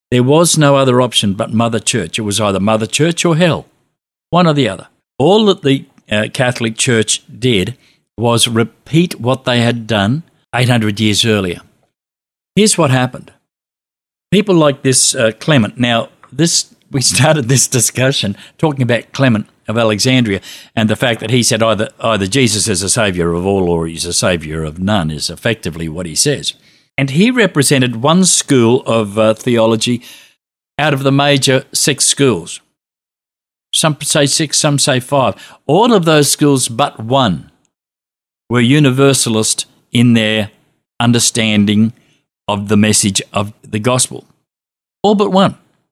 There was no other option but Mother Church. It was either Mother Church or hell, one or the other. All that the uh, Catholic Church did was repeat what they had done eight hundred years earlier. Here's what happened. People like this uh, Clement. Now, this we started this discussion talking about Clement of Alexandria and the fact that he said either either Jesus is a saviour of all or he's a saviour of none is effectively what he says. And he represented one school of uh, theology out of the major six schools. Some say six, some say five. All of those schools but one were universalist in their understanding of the message of the gospel. All but one.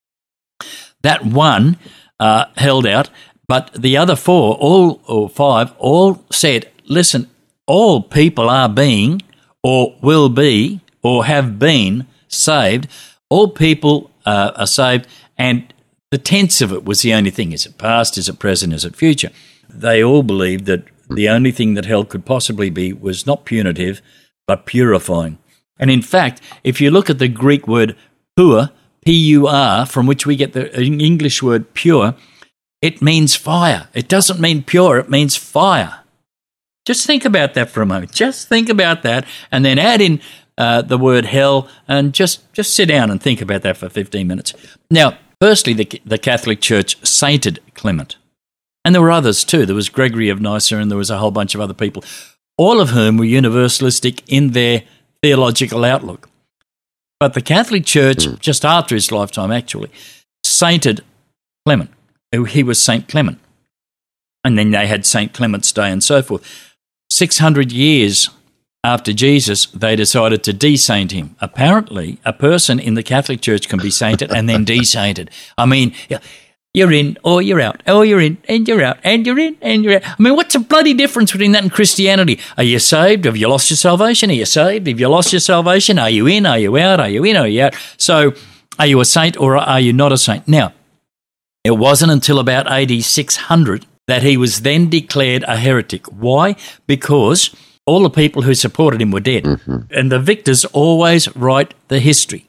That one uh, held out, but the other four, all or five, all said, listen, all people are being or will be or have been saved. All people uh, are saved, and the tense of it was the only thing. Is it past? Is it present? Is it future? They all believed that the only thing that hell could possibly be was not punitive, but purifying. And in fact, if you look at the Greek word pur, P U R, from which we get the English word pure, it means fire. It doesn't mean pure, it means fire. Just think about that for a moment. Just think about that, and then add in uh, the word hell, and just, just sit down and think about that for fifteen minutes. Now, firstly, the, the Catholic Church sainted Clement. And there were others too. There was Gregory of Nyssa, and there was a whole bunch of other people, all of whom were universalistic in their theological outlook. But the Catholic Church, just after his lifetime actually, sainted Clement. He was Saint Clement. And then they had Saint Clement's Day and so forth. six hundred years after Jesus, they decided to de-saint him. Apparently, a person in the Catholic Church can be sainted and then de-sainted. I mean, you're in or you're out, or you're in and you're out, and you're in and you're out. I mean, what's the bloody difference between that and Christianity? Are you saved? Have you lost your salvation? Are you saved? Have you lost your salvation? Are you in? Are you out? Are you in? Are you out? So, are you a saint or are you not a saint? Now, it wasn't until about A D six hundred that he was then declared a heretic. Why? Because all the people who supported him were dead. Mm-hmm. And the victors always write the history.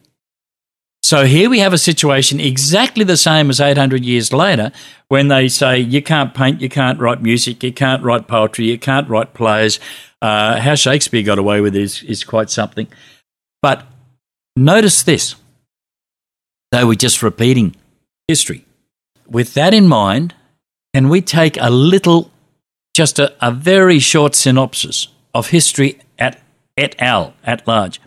So here we have a situation exactly the same as eight hundred years later when they say you can't paint, you can't write music, you can't write poetry, you can't write plays. Uh, how Shakespeare got away with it is, is quite something. But notice this. They were just repeating history. With that in mind, can we take a little, just a, a very short synopsis of history at et al., at large?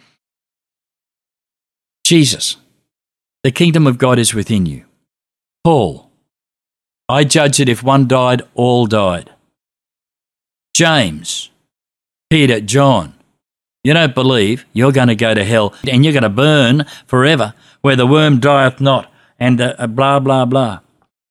Jesus, the kingdom of God is within you. Paul, I judge that if one died, all died. James, Peter, John, you don't believe, you're going to go to hell and you're going to burn forever where the worm dieth not, and uh, blah, blah, blah.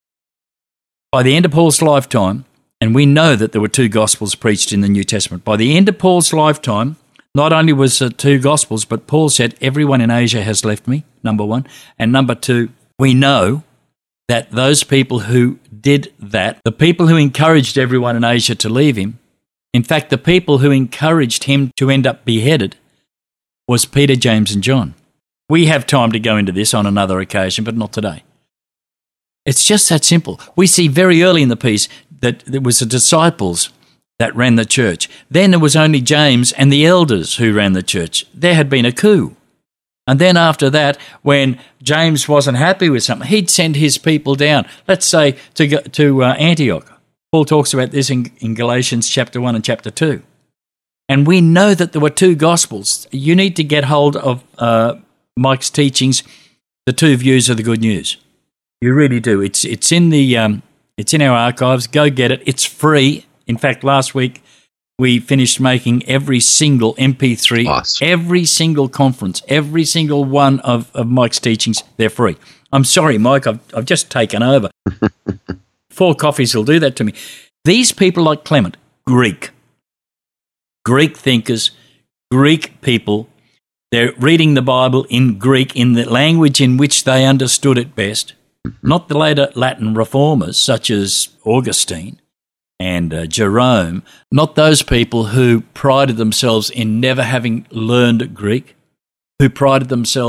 By the end of Paul's lifetime, and we know that there were two gospels preached in the New Testament, by the end of Paul's lifetime, not only was there two gospels, but Paul said, everyone in Asia has left me, number one. And number two, we know that those people who did that, the people who encouraged everyone in Asia to leave him, in fact, the people who encouraged him to end up beheaded was Peter, James, and John. We have time to go into this on another occasion, but not today. It's just that simple. We see very early in the piece that there was the disciples that ran the church. Then it was only James and the elders who ran the church. There had been a coup. And then after that, when James wasn't happy with something, he'd send his people down, let's say to go, to uh, Antioch. Paul talks about this in, in Galatians chapter one and chapter two. And we know that there were two gospels. You need to get hold of uh, Mike's teachings, the two views of the good news. You really do. It's it's in the um, it's in our archives. Go get it. It's free. In fact, last week we finished making every single M P three, awesome. Every single conference, every single one of, of Mike's teachings. They're free. I'm sorry, Mike. I've I've just taken over. Four coffees will do that to me. These people like Clement, Greek, Greek thinkers, Greek people. They're reading the Bible in Greek, in the language in which they understood it best. Not the later Latin reformers such as Augustine and uh, Jerome, not those people who prided themselves in never having learned Greek, who prided themselves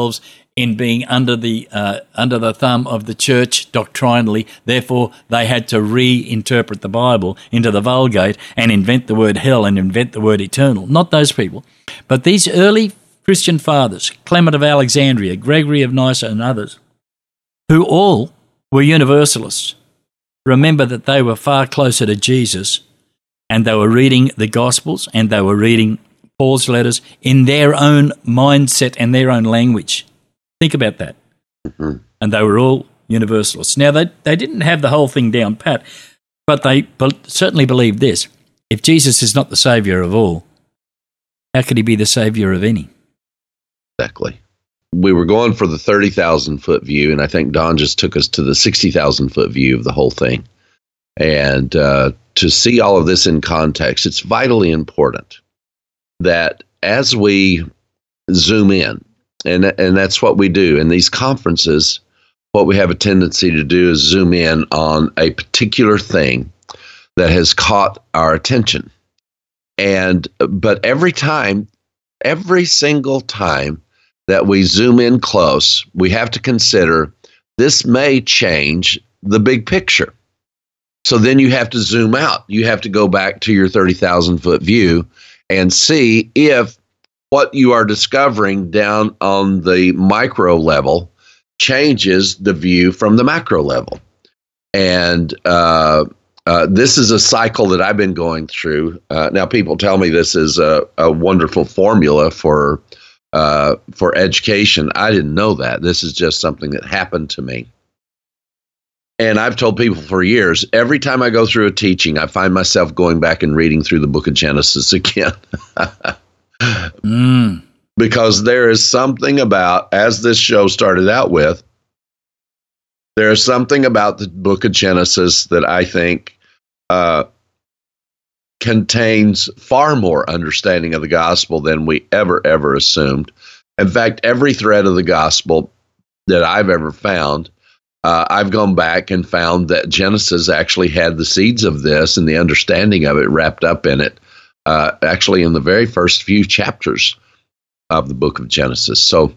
in being under the uh, under the thumb of the church doctrinally. Therefore, they had to reinterpret the Bible into the Vulgate and invent the word hell and invent the word eternal. Not those people, but these early Christian fathers, Clement of Alexandria, Gregory of Nyssa, and others, who all were universalists. Remember that they were far closer to Jesus, and they were reading the Gospels and they were reading Paul's letters in their own mindset and their own language. Think about that. Mm-hmm. And they were all universalists. Now, they, they didn't have the whole thing down pat, but they be- certainly believed this. If Jesus is not the Saviour of all, how could he be the Saviour of any? Exactly. We were going for the thirty thousand foot view, and I think Don just took us to the sixty thousand foot view of the whole thing. And uh, to see all of this in context, it's vitally important that as we zoom in, and and that's what we do in these conferences, what we have a tendency to do is zoom in on a particular thing that has caught our attention. And but every time, every single time that we zoom in close, we have to consider this may change the big picture. So then you have to zoom out. You have to go back to your thirty thousand foot view and see if what you are discovering down on the micro level changes the view from the macro level. And uh, uh, this is a cycle that I've been going through. Uh, now, people tell me this is a, a wonderful formula for uh, for education. I didn't know that. This is just something that happened to me. And I've told people for years, every time I go through a teaching, I find myself going back and reading through the book of Genesis again. mm. Because there is something about, as this show started out with, there is something about the book of Genesis that I think uh, contains far more understanding of the gospel than we ever, ever assumed. In fact, every thread of the gospel that I've ever found, Uh, I've gone back and found that Genesis actually had the seeds of this and the understanding of it wrapped up in it, uh, actually in the very first few chapters of the book of Genesis. So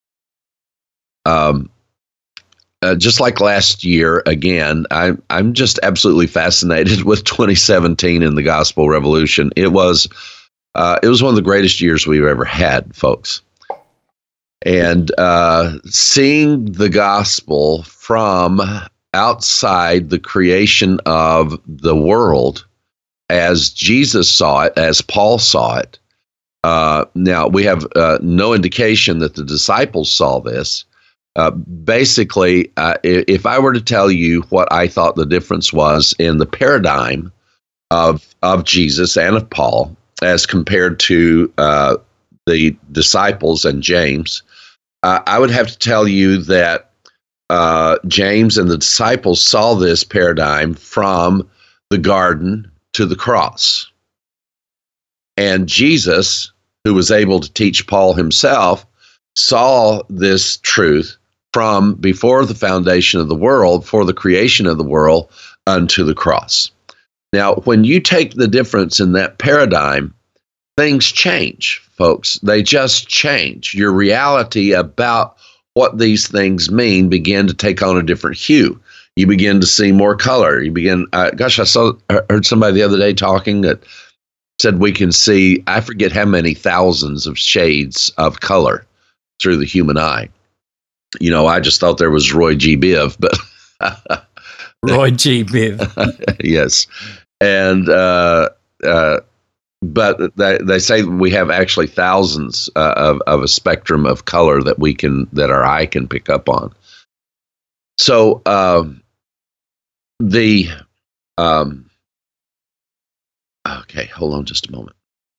um, uh, just like last year, again, I, I'm just absolutely fascinated with twenty seventeen and the Gospel Revolution. It was, uh, it was one of the greatest years we've ever had, folks. And uh, seeing the gospel from outside the creation of the world as Jesus saw it, as Paul saw it. Uh, now, we have uh, no indication that the disciples saw this. Uh, basically, uh, if I were to tell you what I thought the difference was in the paradigm of, of Jesus and of Paul as compared to uh, the disciples and James, Uh, I would have to tell you that uh, James and the disciples saw this paradigm from the garden to the cross. And Jesus, who was able to teach Paul himself, saw this truth from before the foundation of the world, for the creation of the world, unto the cross. Now, when you take the difference in that paradigm, things change, folks. They just change. Your reality about what these things mean begin to take on a different hue. You begin to see more color. You begin, uh, gosh, I saw, I heard somebody the other day talking that said we can see, I forget how many thousands of shades of color through the human eye. You know, I just thought there was Roy G. Biv, but Roy G. Biv. Yes. And, uh, uh, But they, they say we have actually thousands uh, of, of a spectrum of color that we can, that our eye can pick up on. So um, the, um, okay, hold on just a moment.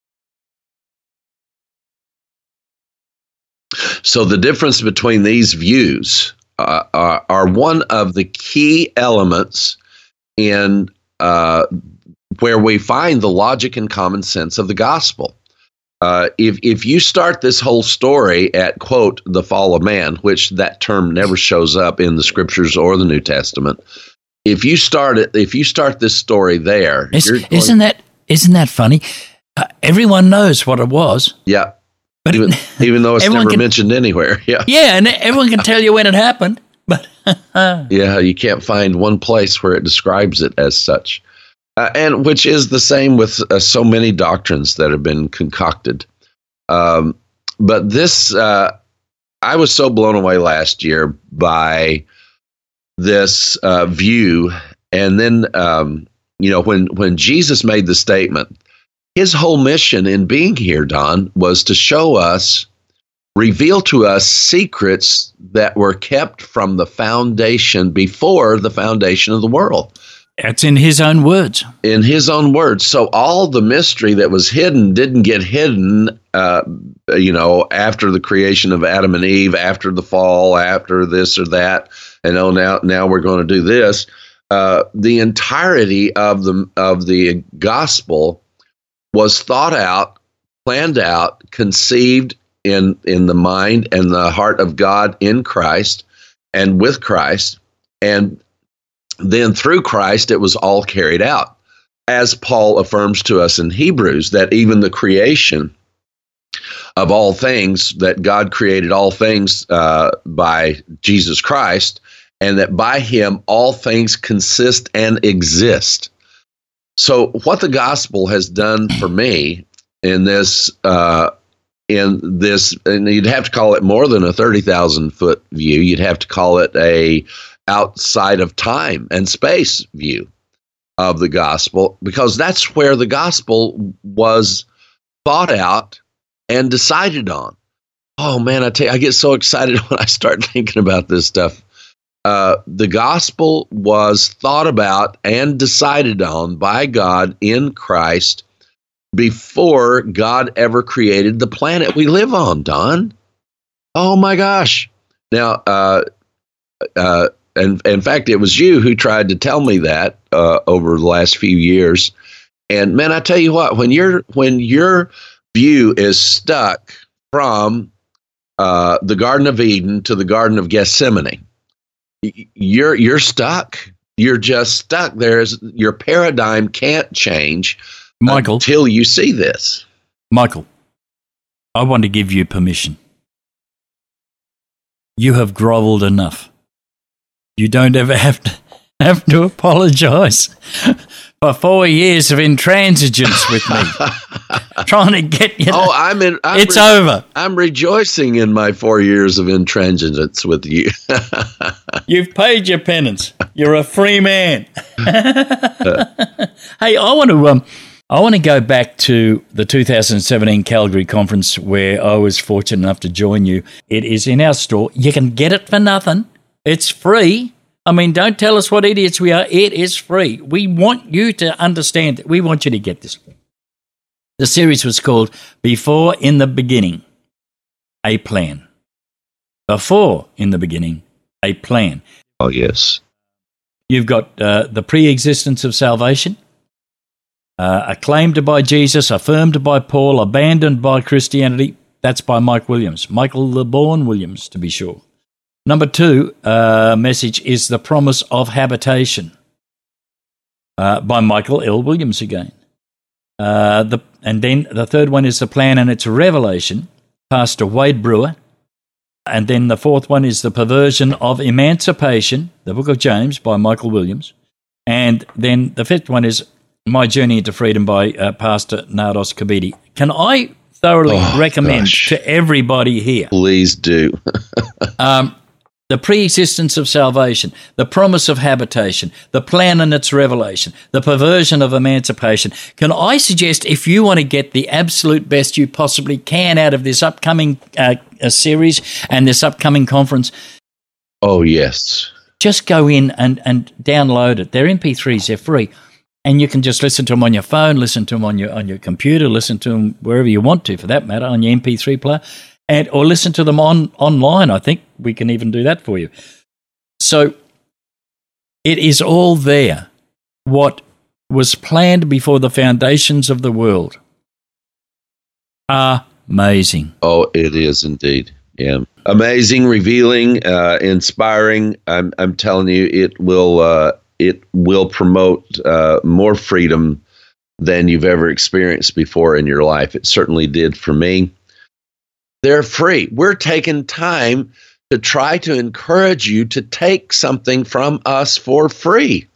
So the difference between these views uh, are, are one of the key elements in uh where we find the logic and common sense of the gospel. Uh, if if you start this whole story at, quote, the fall of man, which that term never shows up in the scriptures or the New Testament, if you start it, if you start this story there, Is, isn't that isn't that funny? Uh, everyone knows what it was. Yeah, But even, even though it's never can, mentioned anywhere. Yeah. Yeah, and everyone can tell you when it happened. But yeah, you can't find one place where it describes it as such. Uh, and which is the same with uh, so many doctrines that have been concocted. Um, but this, uh, I was so blown away last year by this uh, view. And then, um, you know, when, when Jesus made the statement, his whole mission in being here, Don, was to show us, reveal to us secrets that were kept from the foundation, before the foundation of the world. That's in his own words. In his own words. So all the mystery that was hidden didn't get hidden, uh, you know, after the creation of Adam and Eve, after the fall, after this or that, and oh, now now we're going to do this. Uh, the entirety of the of the gospel was thought out, planned out, conceived in in the mind and the heart of God in Christ and with Christ, and then through Christ it was all carried out. As Paul affirms to us in Hebrews, that even the creation of all things, that God created all things uh, by Jesus Christ, and that by him all things consist and exist. So what the gospel has done for me in this, uh, in this, and you'd have to call it more than a thirty thousand foot view. You'd have to call it a outside of time and space view of the gospel, because that's where the gospel was thought out and decided on. Oh man, I tell you, I get so excited when I start thinking about this stuff. Uh, the gospel was thought about and decided on by God in Christ before God ever created the planet we live on, Don. Oh my gosh. Now, uh, uh, and in fact, it was you who tried to tell me that uh, over the last few years. And man, I tell you what, when your when your view is stuck from uh, the Garden of Eden to the Garden of Gethsemane, you're you're stuck. You're just stuck. There's your paradigm can't change, Michael, until you see this. Michael, I want to give you permission. You have groveled enough. You don't ever have to have to apologize for four years of intransigence with me, trying to get you. Oh, I'm in. I'm it's re- over. I'm rejoicing in my four years of intransigence with you. You've paid your penance. You're a free man. Hey, I want to. Um, I want to go back to the two thousand seventeen Calgary conference where I was fortunate enough to join you. It is in our store. You can get it for nothing. It's free. I mean, don't tell us what idiots we are. It is free. We want you to understand. We want you to get this. The series was called Before in the Beginning, a Plan. Before in the Beginning, a Plan. Oh, yes. You've got uh, the pre-existence of salvation, uh, acclaimed by Jesus, affirmed by Paul, abandoned by Christianity. That's by Mike Williams, Michael LeBorn Williams, to be sure. Number two uh, message is the promise of habitation uh, by Michael L. Williams again. Uh, the, and then the third one is the plan and its revelation, Pastor Wade Brewer. And then the fourth one is the perversion of emancipation, the book of James by Michael Williams. And then the fifth one is My Journey into Freedom by uh, Pastor Nardos Kabidi. Can I thoroughly oh, recommend gosh. to everybody here? Please do. um, The pre-existence of salvation, the promise of habitation, the plan and its revelation, the perversion of emancipation. Can I suggest, if you want to get the absolute best you possibly can out of this upcoming uh, series and this upcoming conference? Oh, yes. Just go in and, and download it. They're M P threes, they're free. And you can just listen to them on your phone, listen to them on your on your computer, listen to them wherever you want to, for that matter, on your M P three player. And or listen to them on online. I think we can even do that for you. So it is all there. What was planned before the foundations of the world. Amazing. Oh, it is indeed. Yeah, amazing, revealing, uh, inspiring. I'm I'm telling you, it will uh, it will promote uh, more freedom than you've ever experienced before in your life. It certainly did for me. They're free. We're taking time to try to encourage you to take something from us for free.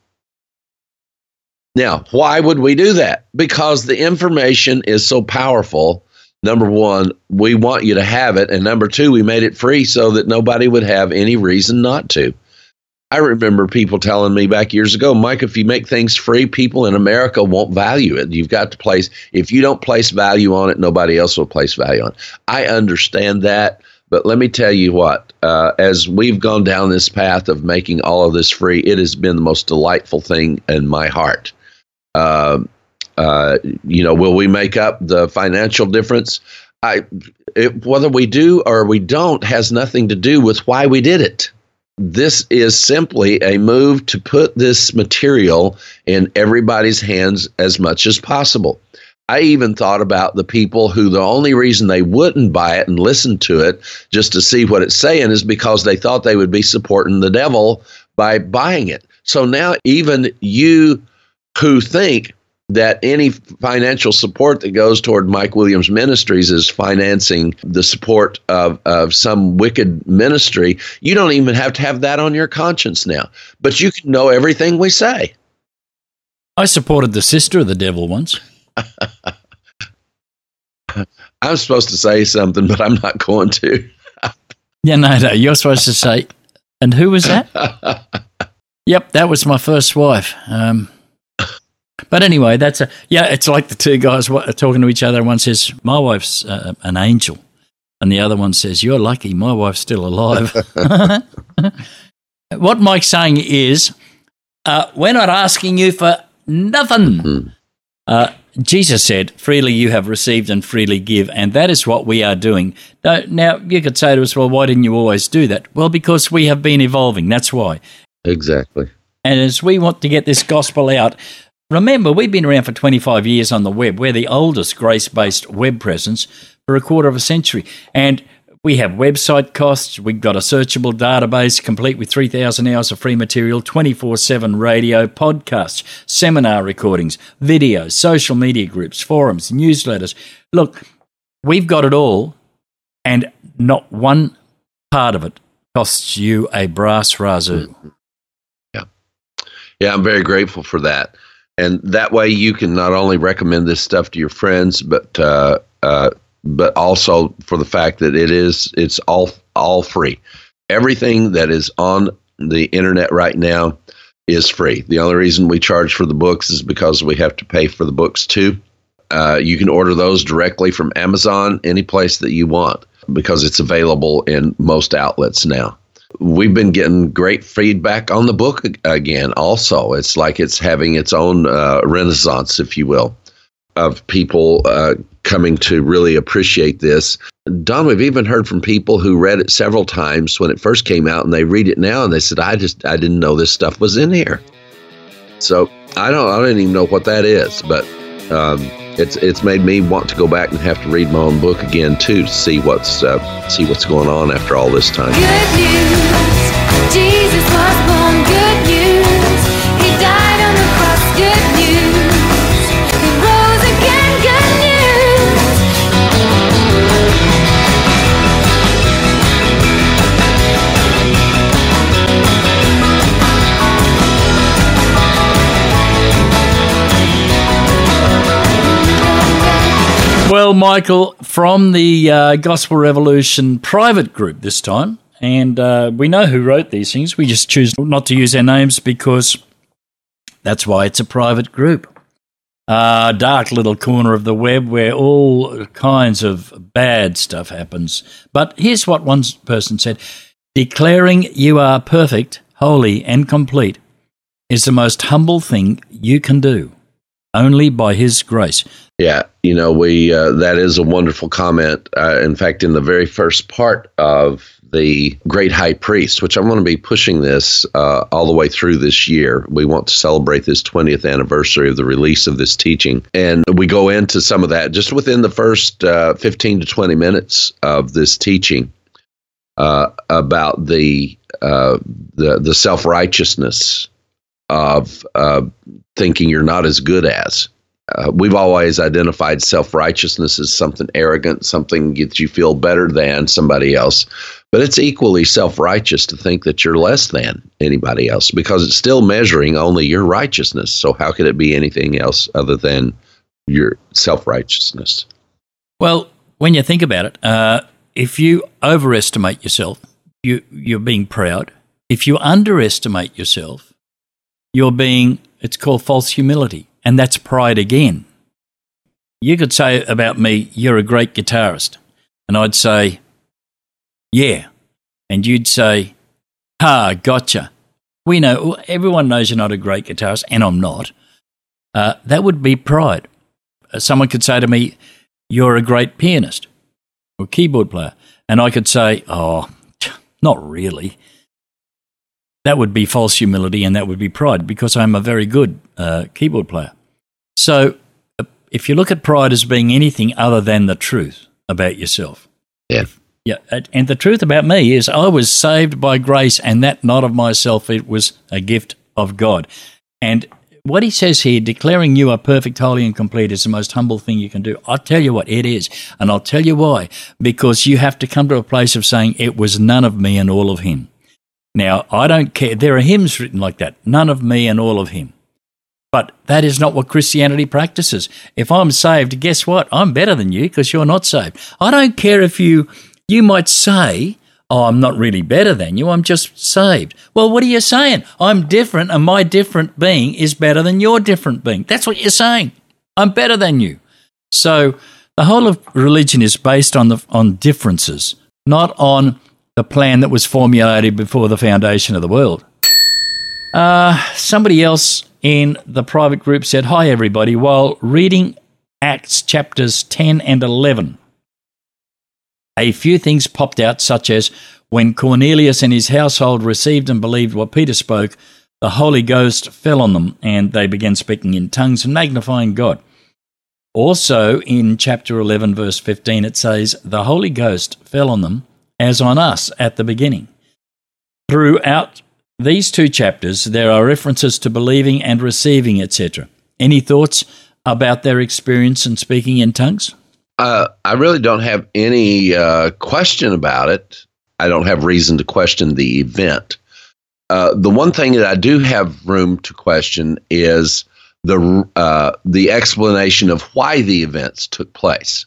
Now, why would we do that? Because the information is so powerful. Number one, we want you to have it. And number two, we made it free so that nobody would have any reason not to. I remember people telling me back years ago, Mike, if you make things free, people in America won't value it. You've got to place, if you don't place value on it, nobody else will place value on it. I understand that, but let me tell you what, uh, as we've gone down this path of making all of this free, it has been the most delightful thing in my heart. Uh, uh, you know, will we make up the financial difference? I, it, whether we do or we don't has nothing to do with why we did it. This is simply a move to put this material in everybody's hands as much as possible. I even thought about the people who the only reason they wouldn't buy it and listen to it just to see what it's saying is because they thought they would be supporting the devil by buying it. So now even you who think that any financial support that goes toward Mike Williams Ministries is financing the support of, of some wicked ministry, you don't even have to have that on your conscience now. But you can know everything we say. I supported the sister of the devil once. I'm supposed to say something, but I'm not going to. Yeah, no, no, you're supposed to say, and who was that? Yep, that was my first wife. Um But anyway, that's a yeah. It's like the two guys w- talking to each other. One says, "My wife's uh, an angel," and the other one says, "You're lucky. My wife's still alive." What Mike's saying is, uh, we're not asking you for nothing. Mm-hmm. Uh, Jesus said, "Freely you have received, and freely give," and that is what we are doing. Now, now, you could say to us, "Well, why didn't you always do that?" Well, because we have been evolving. That's why. Exactly. And as we want to get this gospel out. Remember, we've been around for twenty-five years on the web. We're the oldest grace-based web presence for a quarter of a century. And we have website costs. We've got a searchable database complete with three thousand hours of free material, twenty-four seven radio, podcasts, seminar recordings, videos, social media groups, forums, newsletters. Look, we've got it all, and not one part of it costs you a brass razoo. Yeah. Yeah, I'm very grateful for that. And that way you can not only recommend this stuff to your friends, but uh, uh, but also for the fact that it is it's all all free. Everything that is on the internet right now is free. The only reason we charge for the books is because we have to pay for the books too. Uh, you can order those directly from Amazon, any place that you want, because it's available in most outlets now. We've been getting great feedback on the book again also. It's like it's having its own uh, renaissance, if you will, of people uh, coming to really appreciate this. Don, we've even heard from people who read it several times when it first came out, and they read it now, and they said, I just I didn't know this stuff was in here. So I don't I don't even know what that is, but um, it's it's made me want to go back and have to read my own book again too to see what's uh, see what's going on after all this time. Good news, Jesus was born. Good news, He died on the cross. Good news, He rose again. Good news. Well, Michael, from the uh, Gospel Revolution private group this time, and uh, we know who wrote these things. We just choose not to use their names because that's why it's a private group. A uh, dark little corner of the web where all kinds of bad stuff happens. But here's what one person said. Declaring you are perfect, holy, and complete is the most humble thing you can do, only by His grace. Yeah, you know, we uh, that is a wonderful comment. Uh, in fact, in the very first part of the Great High Priest, which I'm going to be pushing this uh, all the way through this year. We want to celebrate this twentieth anniversary of the release of this teaching. And we go into some of that just within the first uh, fifteen to twenty minutes of this teaching uh, about the, uh, the, the self-righteousness of uh, thinking you're not as good as. uh, we've always identified self-righteousness as something arrogant, something that you feel better than somebody else. But it's equally self-righteous to think that you're less than anybody else, because it's still measuring only your righteousness. So how could it be anything else other than your self-righteousness? Well, when you think about it, uh, if you overestimate yourself, you, you're being proud. If you underestimate yourself, you're being, it's called false humility, and that's pride again. You could say about me, you're a great guitarist, and I'd say, yeah, and you'd say, ha, gotcha. We know, everyone knows you're not a great guitarist, and I'm not. Uh, that would be pride. Uh, someone could say to me, you're a great pianist or keyboard player, and I could say, oh, not really. That would be false humility, and that would be pride, because I'm a very good uh, keyboard player. So uh, if you look at pride as being anything other than the truth about yourself. Yeah. Yeah, and the truth about me is I was saved by grace, and that not of myself, it was a gift of God. And what he says here, declaring you are perfect, holy, and complete, is the most humble thing you can do. I'll tell you what, it is, and I'll tell you why. Because you have to come to a place of saying, it was none of me and all of him. Now, I don't care. There are hymns written like that, none of me and all of him. But that is not what Christianity practices. If I'm saved, guess what? I'm better than you because you're not saved. I don't care if you, you might say, oh, I'm not really better than you, I'm just saved. Well, what are you saying? I'm different, and my different being is better than your different being. That's what you're saying. I'm better than you. So the whole of religion is based on the on differences, not on the plan that was formulated before the foundation of the world. Uh, somebody else in the private group said, hi, everybody, while reading Acts chapters ten and eleven, a few things popped out, such as when Cornelius and his household received and believed what Peter spoke, the Holy Ghost fell on them, and they began speaking in tongues and magnifying God. Also, in chapter eleven, verse fifteen, it says, the Holy Ghost fell on them as on us at the beginning. Throughout these two chapters, there are references to believing and receiving, et cetera. Any thoughts about their experience in speaking in tongues? Uh, I really don't have any uh, question about it. I don't have reason to question the event. Uh, the one thing that I do have room to question is the uh, the explanation of why the events took place.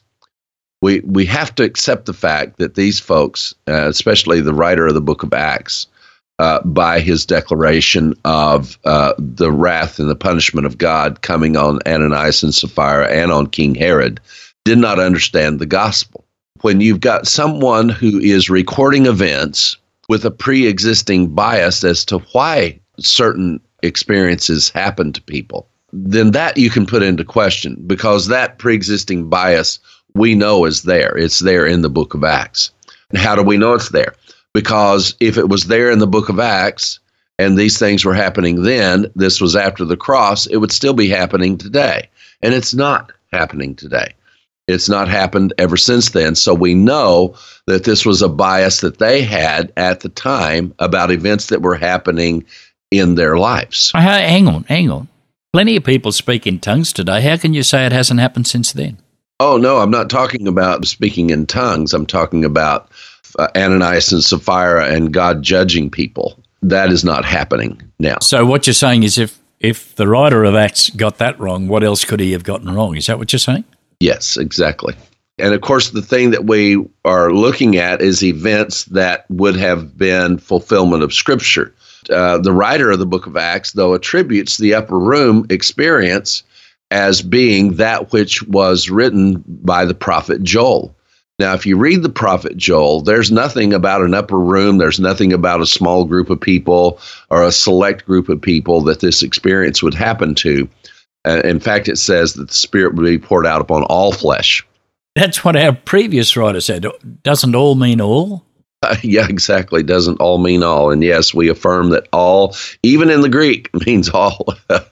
We we have to accept the fact that these folks, uh, especially the writer of the book of Acts, uh, by his declaration of uh, the wrath and the punishment of God coming on Ananias and Sapphira and on King Herod, did not understand the gospel. When you've got someone who is recording events with a pre-existing bias as to why certain experiences happen to people, then that you can put into question, because that pre-existing bias we know is there. It's there in the book of Acts. And how do we know it's there? Because if it was there in the book of Acts and these things were happening then, this was after the cross, it would still be happening today. And it's not happening today. It's not happened ever since then. So we know that this was a bias that they had at the time about events that were happening in their lives. Hang on, hang on. Plenty of people speak in tongues today. How can you say it hasn't happened since then? Oh, no, I'm not talking about speaking in tongues. I'm talking about uh, Ananias and Sapphira and God judging people. That is not happening now. So what you're saying is if, if the writer of Acts got that wrong, what else could he have gotten wrong? Is that what you're saying? Yes, exactly. And of course, the thing that we are looking at is events that would have been fulfillment of Scripture. Uh, the writer of the book of Acts, though, attributes the upper room experience as being that which was written by the prophet Joel. Now, if you read the prophet Joel, there's nothing about an upper room. There's nothing about a small group of people or a select group of people that this experience would happen to. Uh, in fact, it says that the Spirit will be poured out upon all flesh. That's what our previous writer said. Doesn't all mean all? Uh, yeah, exactly. Doesn't all mean all. And yes, we affirm that all, even in the Greek, means all.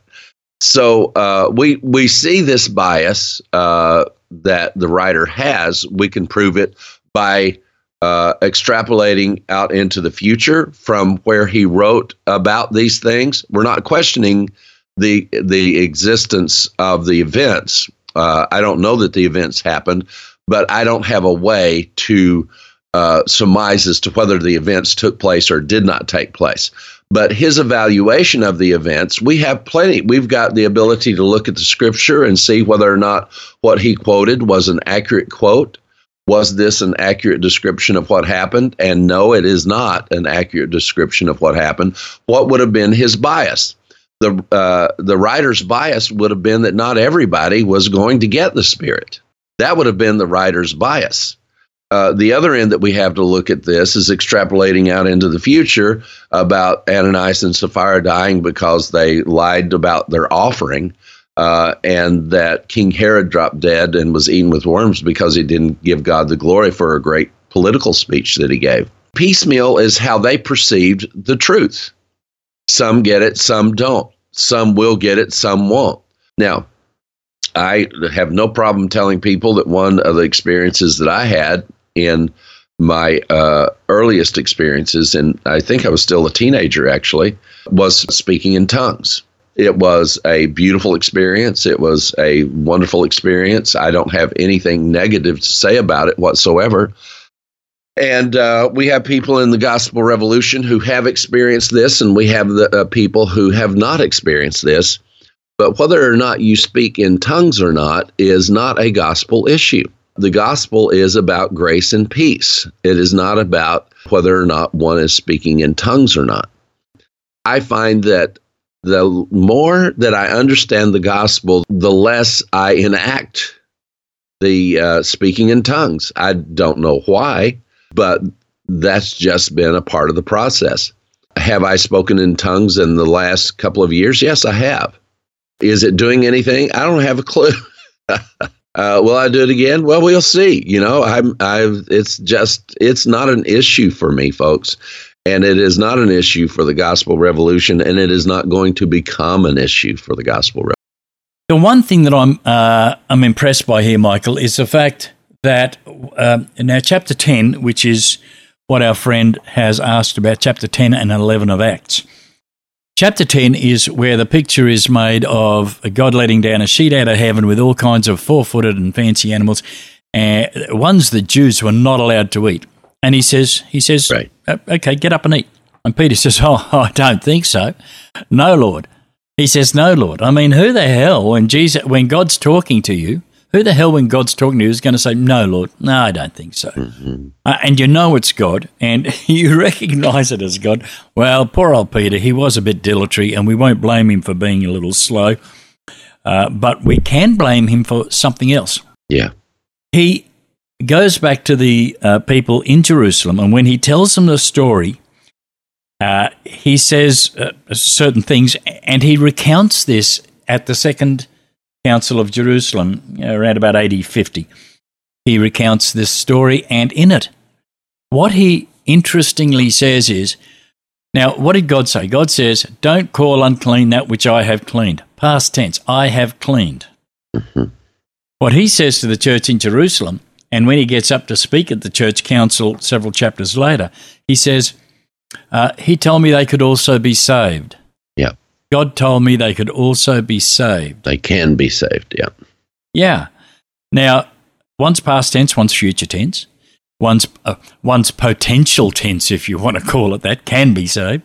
So uh, we we see this bias uh, that the writer has. We can prove it by uh, extrapolating out into the future from where he wrote about these things. We're not questioning the the existence of the events. Uh, I don't know that the events happened, but I don't have a way to uh, surmise as to whether the events took place or did not take place. But his evaluation of the events, we have plenty. We've got the ability to look at the scripture and see whether or not what he quoted was an accurate quote. Was this an accurate description of what happened? And no, it is not an accurate description of what happened. What would have been his bias? The uh, the writer's bias would have been that not everybody was going to get the Spirit. That would have been the writer's bias. Uh, the other end that we have to look at this is extrapolating out into the future about Ananias and Sapphira dying because they lied about their offering, uh, and that King Herod dropped dead and was eaten with worms because he didn't give God the glory for a great political speech that he gave. Piecemeal is how they perceived the truth. Some get it, some don't. Some will get it, some won't. Now, I have no problem telling people that one of the experiences that I had in my uh, earliest experiences, and I think I was still a teenager actually, was speaking in tongues. It was a beautiful experience. It was a wonderful experience. I don't have anything negative to say about it whatsoever. And uh, we have people in the Gospel Revolution who have experienced this, and we have the uh, people who have not experienced this. But whether or not you speak in tongues or not is not a gospel issue. The gospel is about grace and peace. It is not about whether or not one is speaking in tongues or not. I find that the more that I understand the gospel, the less I enact the uh, speaking in tongues. I don't know why, but that's just been a part of the process. Have I spoken in tongues in the last couple of years? Yes, I have. Is it doing anything? I don't have a clue. uh, will I do it again? Well, we'll see. You know, I'm, I've, it's just, it's not an issue for me, folks. And it is not an issue for the Gospel Revolution, and it is not going to become an issue for the Gospel Revolution. The one thing that I'm, uh, I'm impressed by here, Michael, is the fact that uh, now chapter ten, which is what our friend has asked about, chapter ten and eleven of Acts. Chapter ten is where the picture is made of God letting down a sheet out of heaven with all kinds of four-footed and fancy animals, uh, ones that Jews were not allowed to eat. And he says, he says, right. Okay, get up and eat. And Peter says, oh, I don't think so. No, Lord. He says, no, Lord. I mean, who the hell, when Jesus, when God's talking to you, who the hell, when God's talking to you, is going to say, no, Lord? No, I don't think so. Mm-hmm. Uh, and you know it's God, and you recognize it as God. Well, poor old Peter, he was a bit dilatory, and we won't blame him for being a little slow, uh, but we can blame him for something else. Yeah. He goes back to the uh, people in Jerusalem, and when he tells them the story, uh, he says uh, certain things, and he recounts this at the Second Council of Jerusalem, you know, around about A D fifty. He recounts this story, and in it, what he interestingly says is, now, what did God say? God says, don't call unclean that which I have cleaned. Past tense, I have cleaned. Mm-hmm. What he says to the church in Jerusalem, and when he gets up to speak at the church council several chapters later, he says, uh, he told me they could also be saved. Yeah. God told me they could also be saved. They can be saved, yeah. Yeah. Now, one's past tense, one's future tense, one's, uh, one's potential tense, if you want to call it that, can be saved.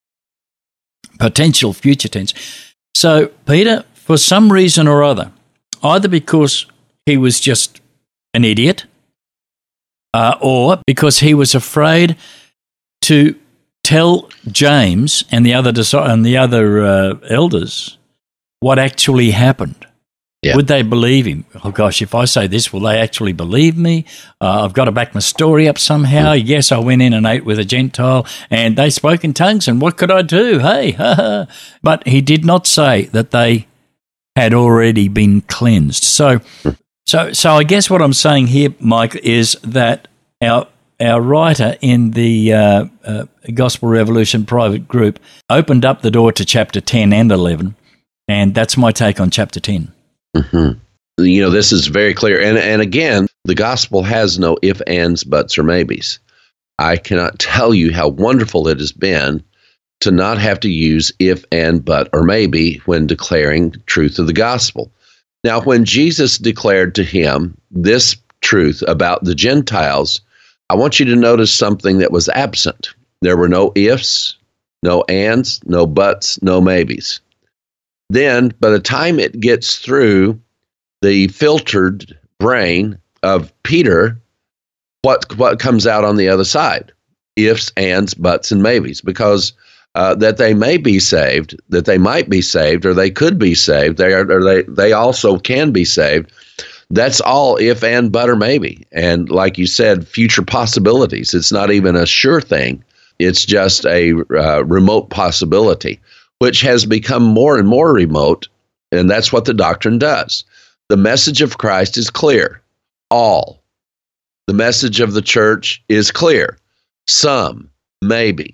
Potential future tense. So, Peter, for some reason or other, either because he was just an idiot, uh, or because he was afraid to tell James and the other and the other uh, elders what actually happened. Yeah. Would they believe him? Oh gosh, if I say this, will they actually believe me? Uh, I've got to back my story up somehow. Mm. Yes, I went in and ate with a Gentile, and they spoke in tongues. And what could I do? Hey, ha, ha. But he did not say that they had already been cleansed. So. Mm. So, so I guess what I'm saying here, Mike, is that our our writer in the uh, uh, Gospel Revolution private group opened up the door to chapter ten and eleven, and that's my take on chapter ten. Mm-hmm. You know, this is very clear. And, and again, the gospel has no ifs, ands, buts, or maybes. I cannot tell you how wonderful it has been to not have to use if, and, but, or maybe when declaring truth of the gospel. Now, when Jesus declared to him this truth about the Gentiles, I want you to notice something that was absent. There were no ifs, no ands, no buts, no maybes. Then, by the time it gets through the filtered brain of Peter, what what comes out on the other side? Ifs, ands, buts, and maybes. Because uh, that they may be saved, that they might be saved, or they could be saved, they are, or they they also can be saved. That's all if, and, but, or maybe. And like you said, future possibilities. It's not even a sure thing. It's just a uh, remote possibility, which has become more and more remote, and that's what the doctrine does. The message of Christ is clear. All. The message of the church is clear. Some, maybe,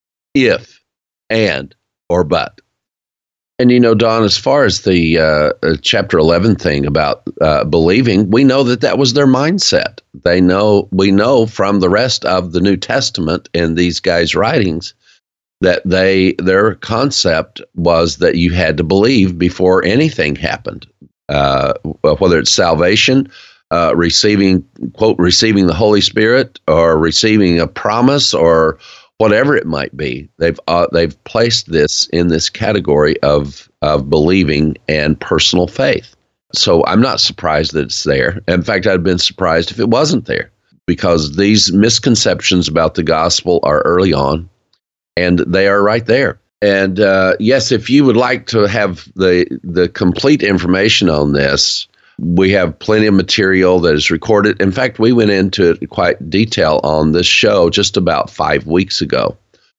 if, and, or but. And, you know, Don, as far as the uh, uh, chapter eleven thing about uh, believing, we know that that was their mindset. They know, we know from the rest of the New Testament and these guys' writings that they, their concept was that you had to believe before anything happened, uh, whether it's salvation, uh, receiving, quote, receiving the Holy Spirit, or receiving a promise, or whatever it might be. They've uh, they've placed this in this category of of believing and personal faith. So I'm not surprised that it's there. In fact, I'd have been surprised if it wasn't there, because these misconceptions about the gospel are early on, and they are right there. And uh, yes, if you would like to have the the complete information on this, we have plenty of material that is recorded. In fact, we went into it quite detail on this show just about five weeks ago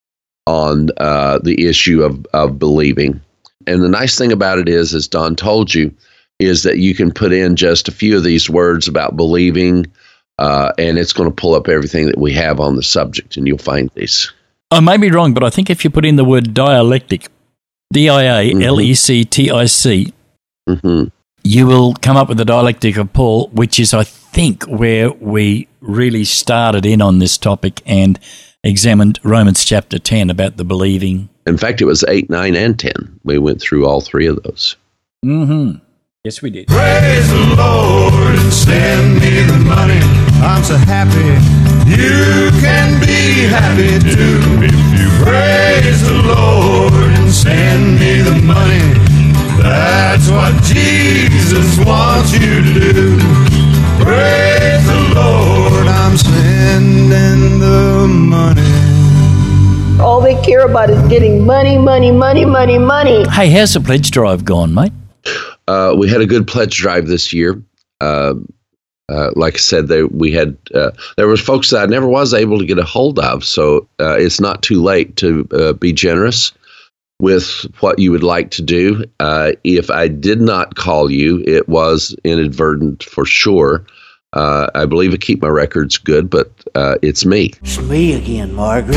on uh, the issue of, of believing. And the nice thing about it is, as Don told you, is that you can put in just a few of these words about believing, uh, and it's going to pull up everything that we have on the subject, and you'll find these. I may be wrong, but I think if you put in the word dialectic, D I A L E C T I C, Mm-hmm. you will come up with the dialectic of Paul, which is, I think, where we really started in on this topic and examined Romans chapter ten about the believing. In fact, it was eight, nine, and ten. We went through all three of those. Mm-hmm. Yes, we did. Praise the Lord and send me the money. I'm so happy. You can be happy too. If you praise the Lord and send me the money, that's what Jesus wants you to do. Praise the Lord, I'm sending the money. All they care about is getting money, money, money, money, money. Hey, how's the pledge drive gone, mate? Uh, we had a good pledge drive this year. Uh, uh, like I said, they, we had uh, there was folks that I never was able to get a hold of, so uh, it's not too late to uh, be generous with what you would like to do. Uh, if I did not call you, it was inadvertent for sure. Uh, I believe I keep my records good, but uh, it's me. It's me again, Margaret.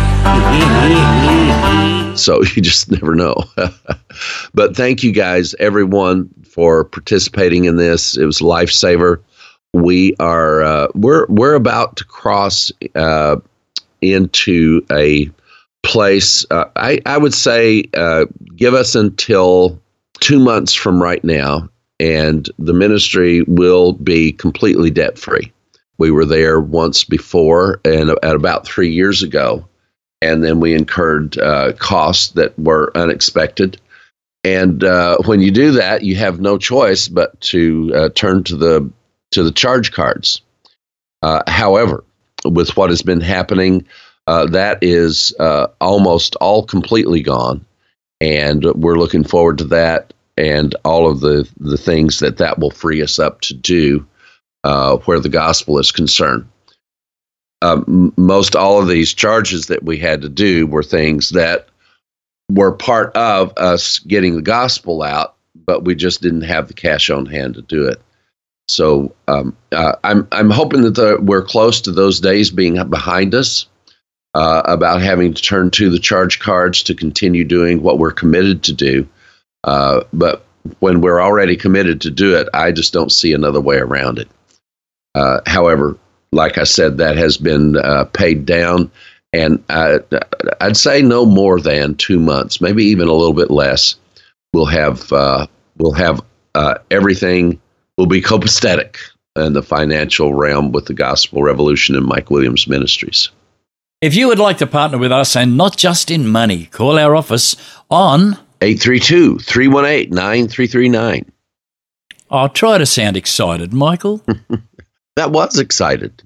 So you just never know. But thank you guys, everyone, for participating in this. It was a lifesaver. We are uh, we're we're about to cross uh, into a place. Uh, I I would say uh, give us until two months from right now, and the ministry will be completely debt free. We were there once before, and at about three years ago, and then we incurred uh, costs that were unexpected. And uh, when you do that, you have no choice but to uh, turn to the to the charge cards. Uh, however, with what has been happening, uh, that is uh, almost all completely gone, and we're looking forward to that and all of the the things that that will free us up to do uh, where the gospel is concerned. Um, most all of these charges that we had to do were things that were part of us getting the gospel out, but we just didn't have the cash on hand to do it. So um, uh, I'm I'm hoping that the, we're close to those days being behind us, uh, about having to turn to the charge cards to continue doing what we're committed to do. Uh, but when we're already committed to do it, I just don't see another way around it. Uh, however, like I said, that has been uh, paid down, And uh, I'd say no more than two months, maybe even a little bit less. We'll have uh, we'll have uh, everything will be copacetic in the financial realm with the Gospel Revolution and Mike Williams Ministries. If you would like to partner with us, and not just in money, call our office on eight three two, three one eight, nine three three nine. I'll try to sound excited, Michael. That was excited.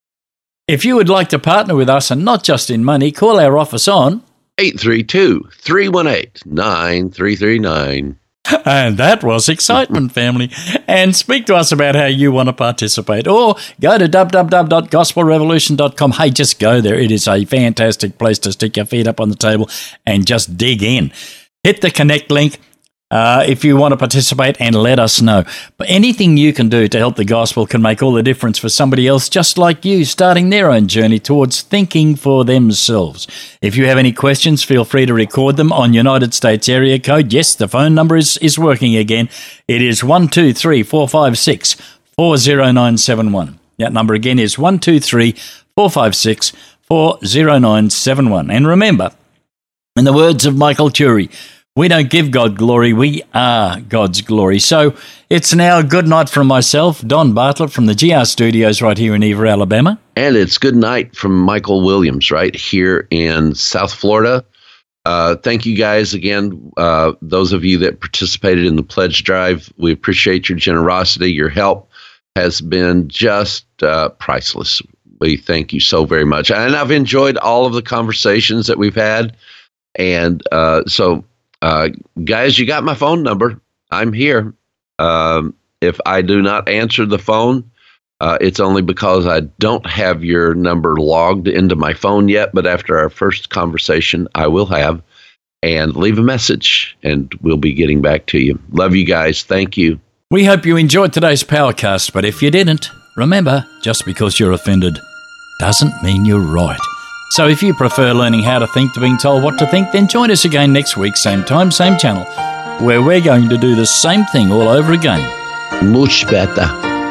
If you would like to partner with us, and not just in money, call our office on eight three two, three one eight, nine three three nine. And that was excitement, family. And speak to us about how you want to participate. Or go to w w w dot gospel revolution dot com. Hey, just go there. It is a fantastic place to stick your feet up on the table and just dig in. Hit the connect link uh, if you want to participate, and let us know. But anything you can do to help the gospel can make all the difference for somebody else just like you, starting their own journey towards thinking for themselves. If you have any questions, feel free to record them on United States area code. Yes, the phone number is, is working again. It is one two three, four five six, four zero nine seven one. That number again is one two three, four five six, four zero nine seven one. And remember, in the words of Michael Turi, we don't give God glory, we are God's glory. So it's now good night from myself, Don Bartlett, from the G R Studios right here in Eva, Alabama. And it's good night from Michael Williams right here in South Florida. Uh, thank you guys again, uh, those of you that participated in the pledge drive. We appreciate your generosity. Your help has been just uh, priceless. We thank you so very much. And I've enjoyed all of the conversations that we've had. And uh, so... Uh, guys, you got my phone number. I'm here. Um, if I do not answer the phone, uh, it's only because I don't have your number logged into my phone yet. But after our first conversation, I will have. And leave a message, and we'll be getting back to you. Love you guys. Thank you. We hope you enjoyed today's Powercast. But if you didn't, remember, just because you're offended doesn't mean you're right. So if you prefer learning how to think to being told what to think, then join us again next week, same time, same channel, where we're going to do the same thing all over again. Much better.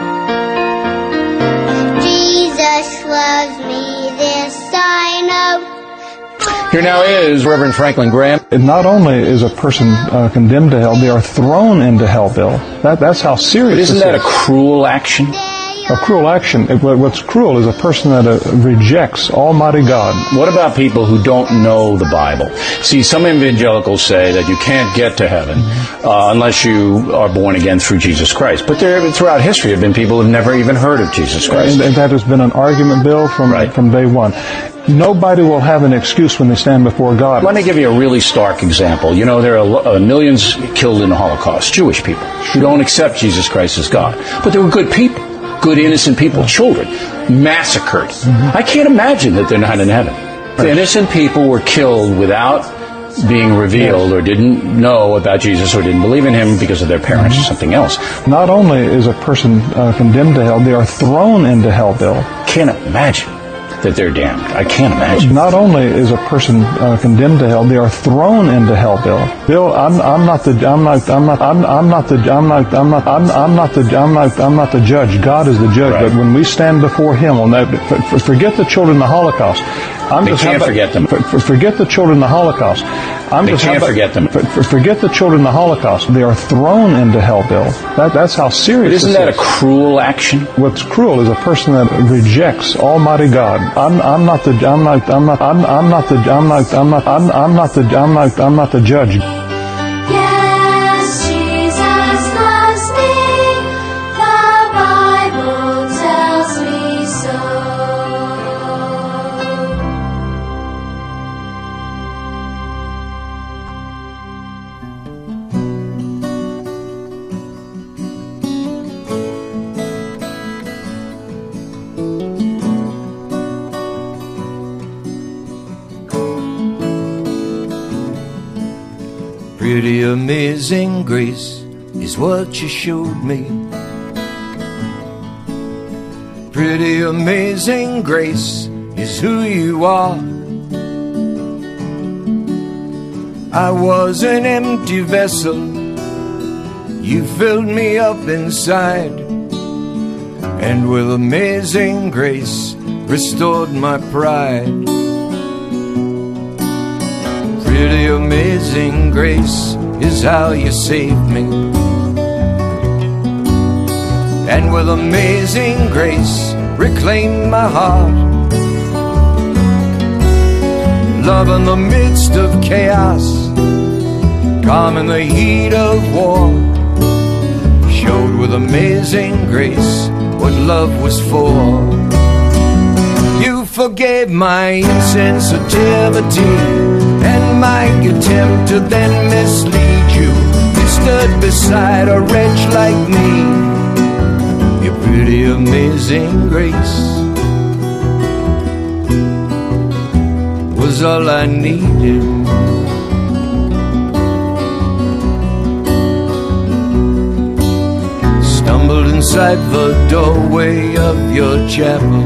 Jesus loves me, this I know. Here now is Reverend Franklin Graham. And not only is a person uh, condemned to hell, they are thrown into hell, Bill. That, that's how serious But isn't this that is. a cruel action? A cruel action. It, what's cruel is a person that uh, rejects Almighty God. What about people who don't know the Bible? See, some evangelicals say that you can't get to heaven uh, unless you are born again through Jesus Christ. But there, throughout history, have been people who have never even heard of Jesus Christ. And, and that has been an argument, Bill, from, Right. from day one. Nobody will have an excuse when they stand before God. Let me give you a really stark example. You know, there are uh, millions killed in the Holocaust, Jewish people, who don't accept Jesus Christ as God. But they were good people. Good, innocent people, children, massacred. Mm-hmm. I can't imagine that they're not in heaven. Right. Innocent people were killed without being revealed, yes, or didn't know about Jesus or didn't believe in him because of their parents, mm-hmm, or something else. Not only is a person uh, condemned to hell, they are thrown into hell, Bill. Can't imagine that they're damned. I can't imagine. Not only is a person uh, condemned to hell, they are thrown into hell, Bill. Bill, I'm I'm not the I'm not I'm not I'm I'm not the I'm not I'm not I'm I'm not the I'm not I'm not the judge. God is the judge. Right. But when we stand before Him, on that, forget the children of the Holocaust. I'm they just can't about, forget them. Forget the children of the Holocaust. I'm they just can't about, forget them. Forget the children of the Holocaust. They are thrown into hell, Bill. That, that's how serious. But isn't this that is. a cruel action? What's cruel is a person that rejects Almighty God. I'm I'm not the I'm not I'm not I'm I'm not the I'm not I'm not I'm I'm not the I'm not I'm not the judge. Yes, Jesus loves me. The Bible tells me so. Pretty amazing grace is what you showed me. Pretty amazing grace is who you are. I was an empty vessel, you filled me up inside, and with amazing grace restored my pride. Pretty amazing grace is how you saved me. And with amazing grace reclaim my heart. Love in the midst of chaos, calm in the heat of war, showed with amazing grace what love was for. You forgave my insensitivity and my attempt to then mislead you. You stood beside a wretch like me. Your pretty amazing grace was all I needed. Stumbled inside the doorway of your chapel,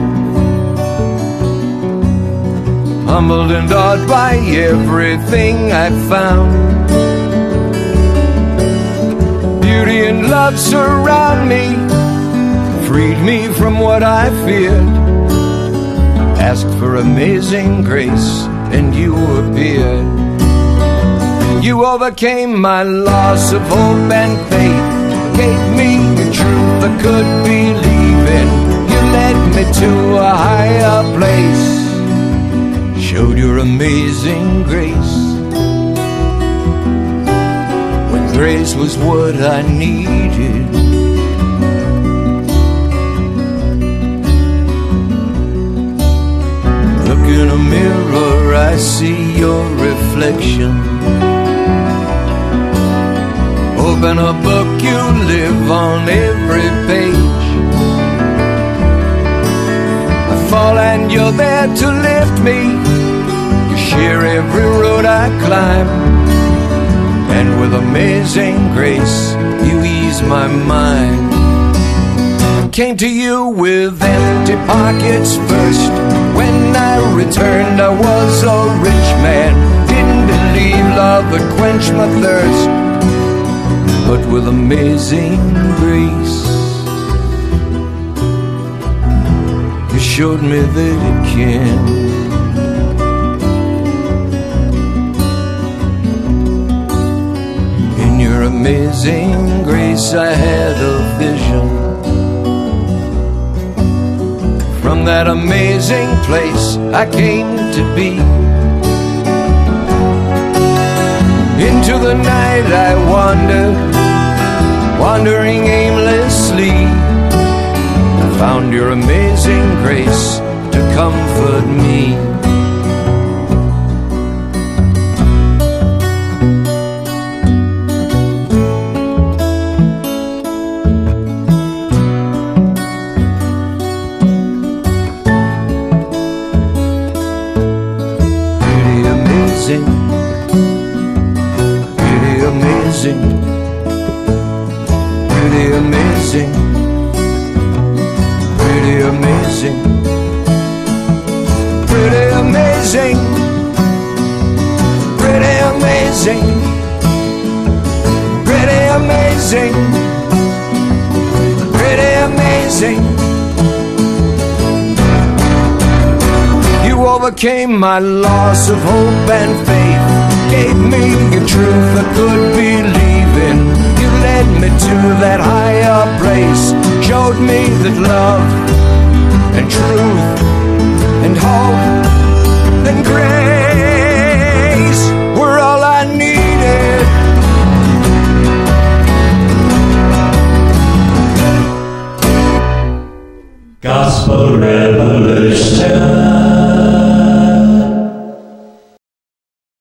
humbled and awed by everything I found. Beauty and love surround me, freed me from what I feared. Asked for amazing grace and you appeared. You overcame my loss of hope and faith, gave me the truth I could believe in. You led me to a higher place, showed your amazing grace, when grace was what I needed. Look in a mirror, I see your reflection. Open a book, you live on every page. I fall and you're there to lift me. You share every road I climb, and with amazing grace you ease my mind. Came to you with empty pockets first. When I returned I was a rich man. Didn't believe love would quench my thirst, but with amazing grace you showed me that it can. In your amazing grace I had a vision. From that amazing place I came to be. Into the night I wandered, wandering aimlessly. I found your amazing grace to comfort me. Pretty amazing, pretty amazing, pretty amazing, pretty amazing, pretty amazing, pretty amazing. You overcame my loss of hope and faith, gave me a truth I could believe in. You led me to that higher place, showed me that love and truth and hope and grace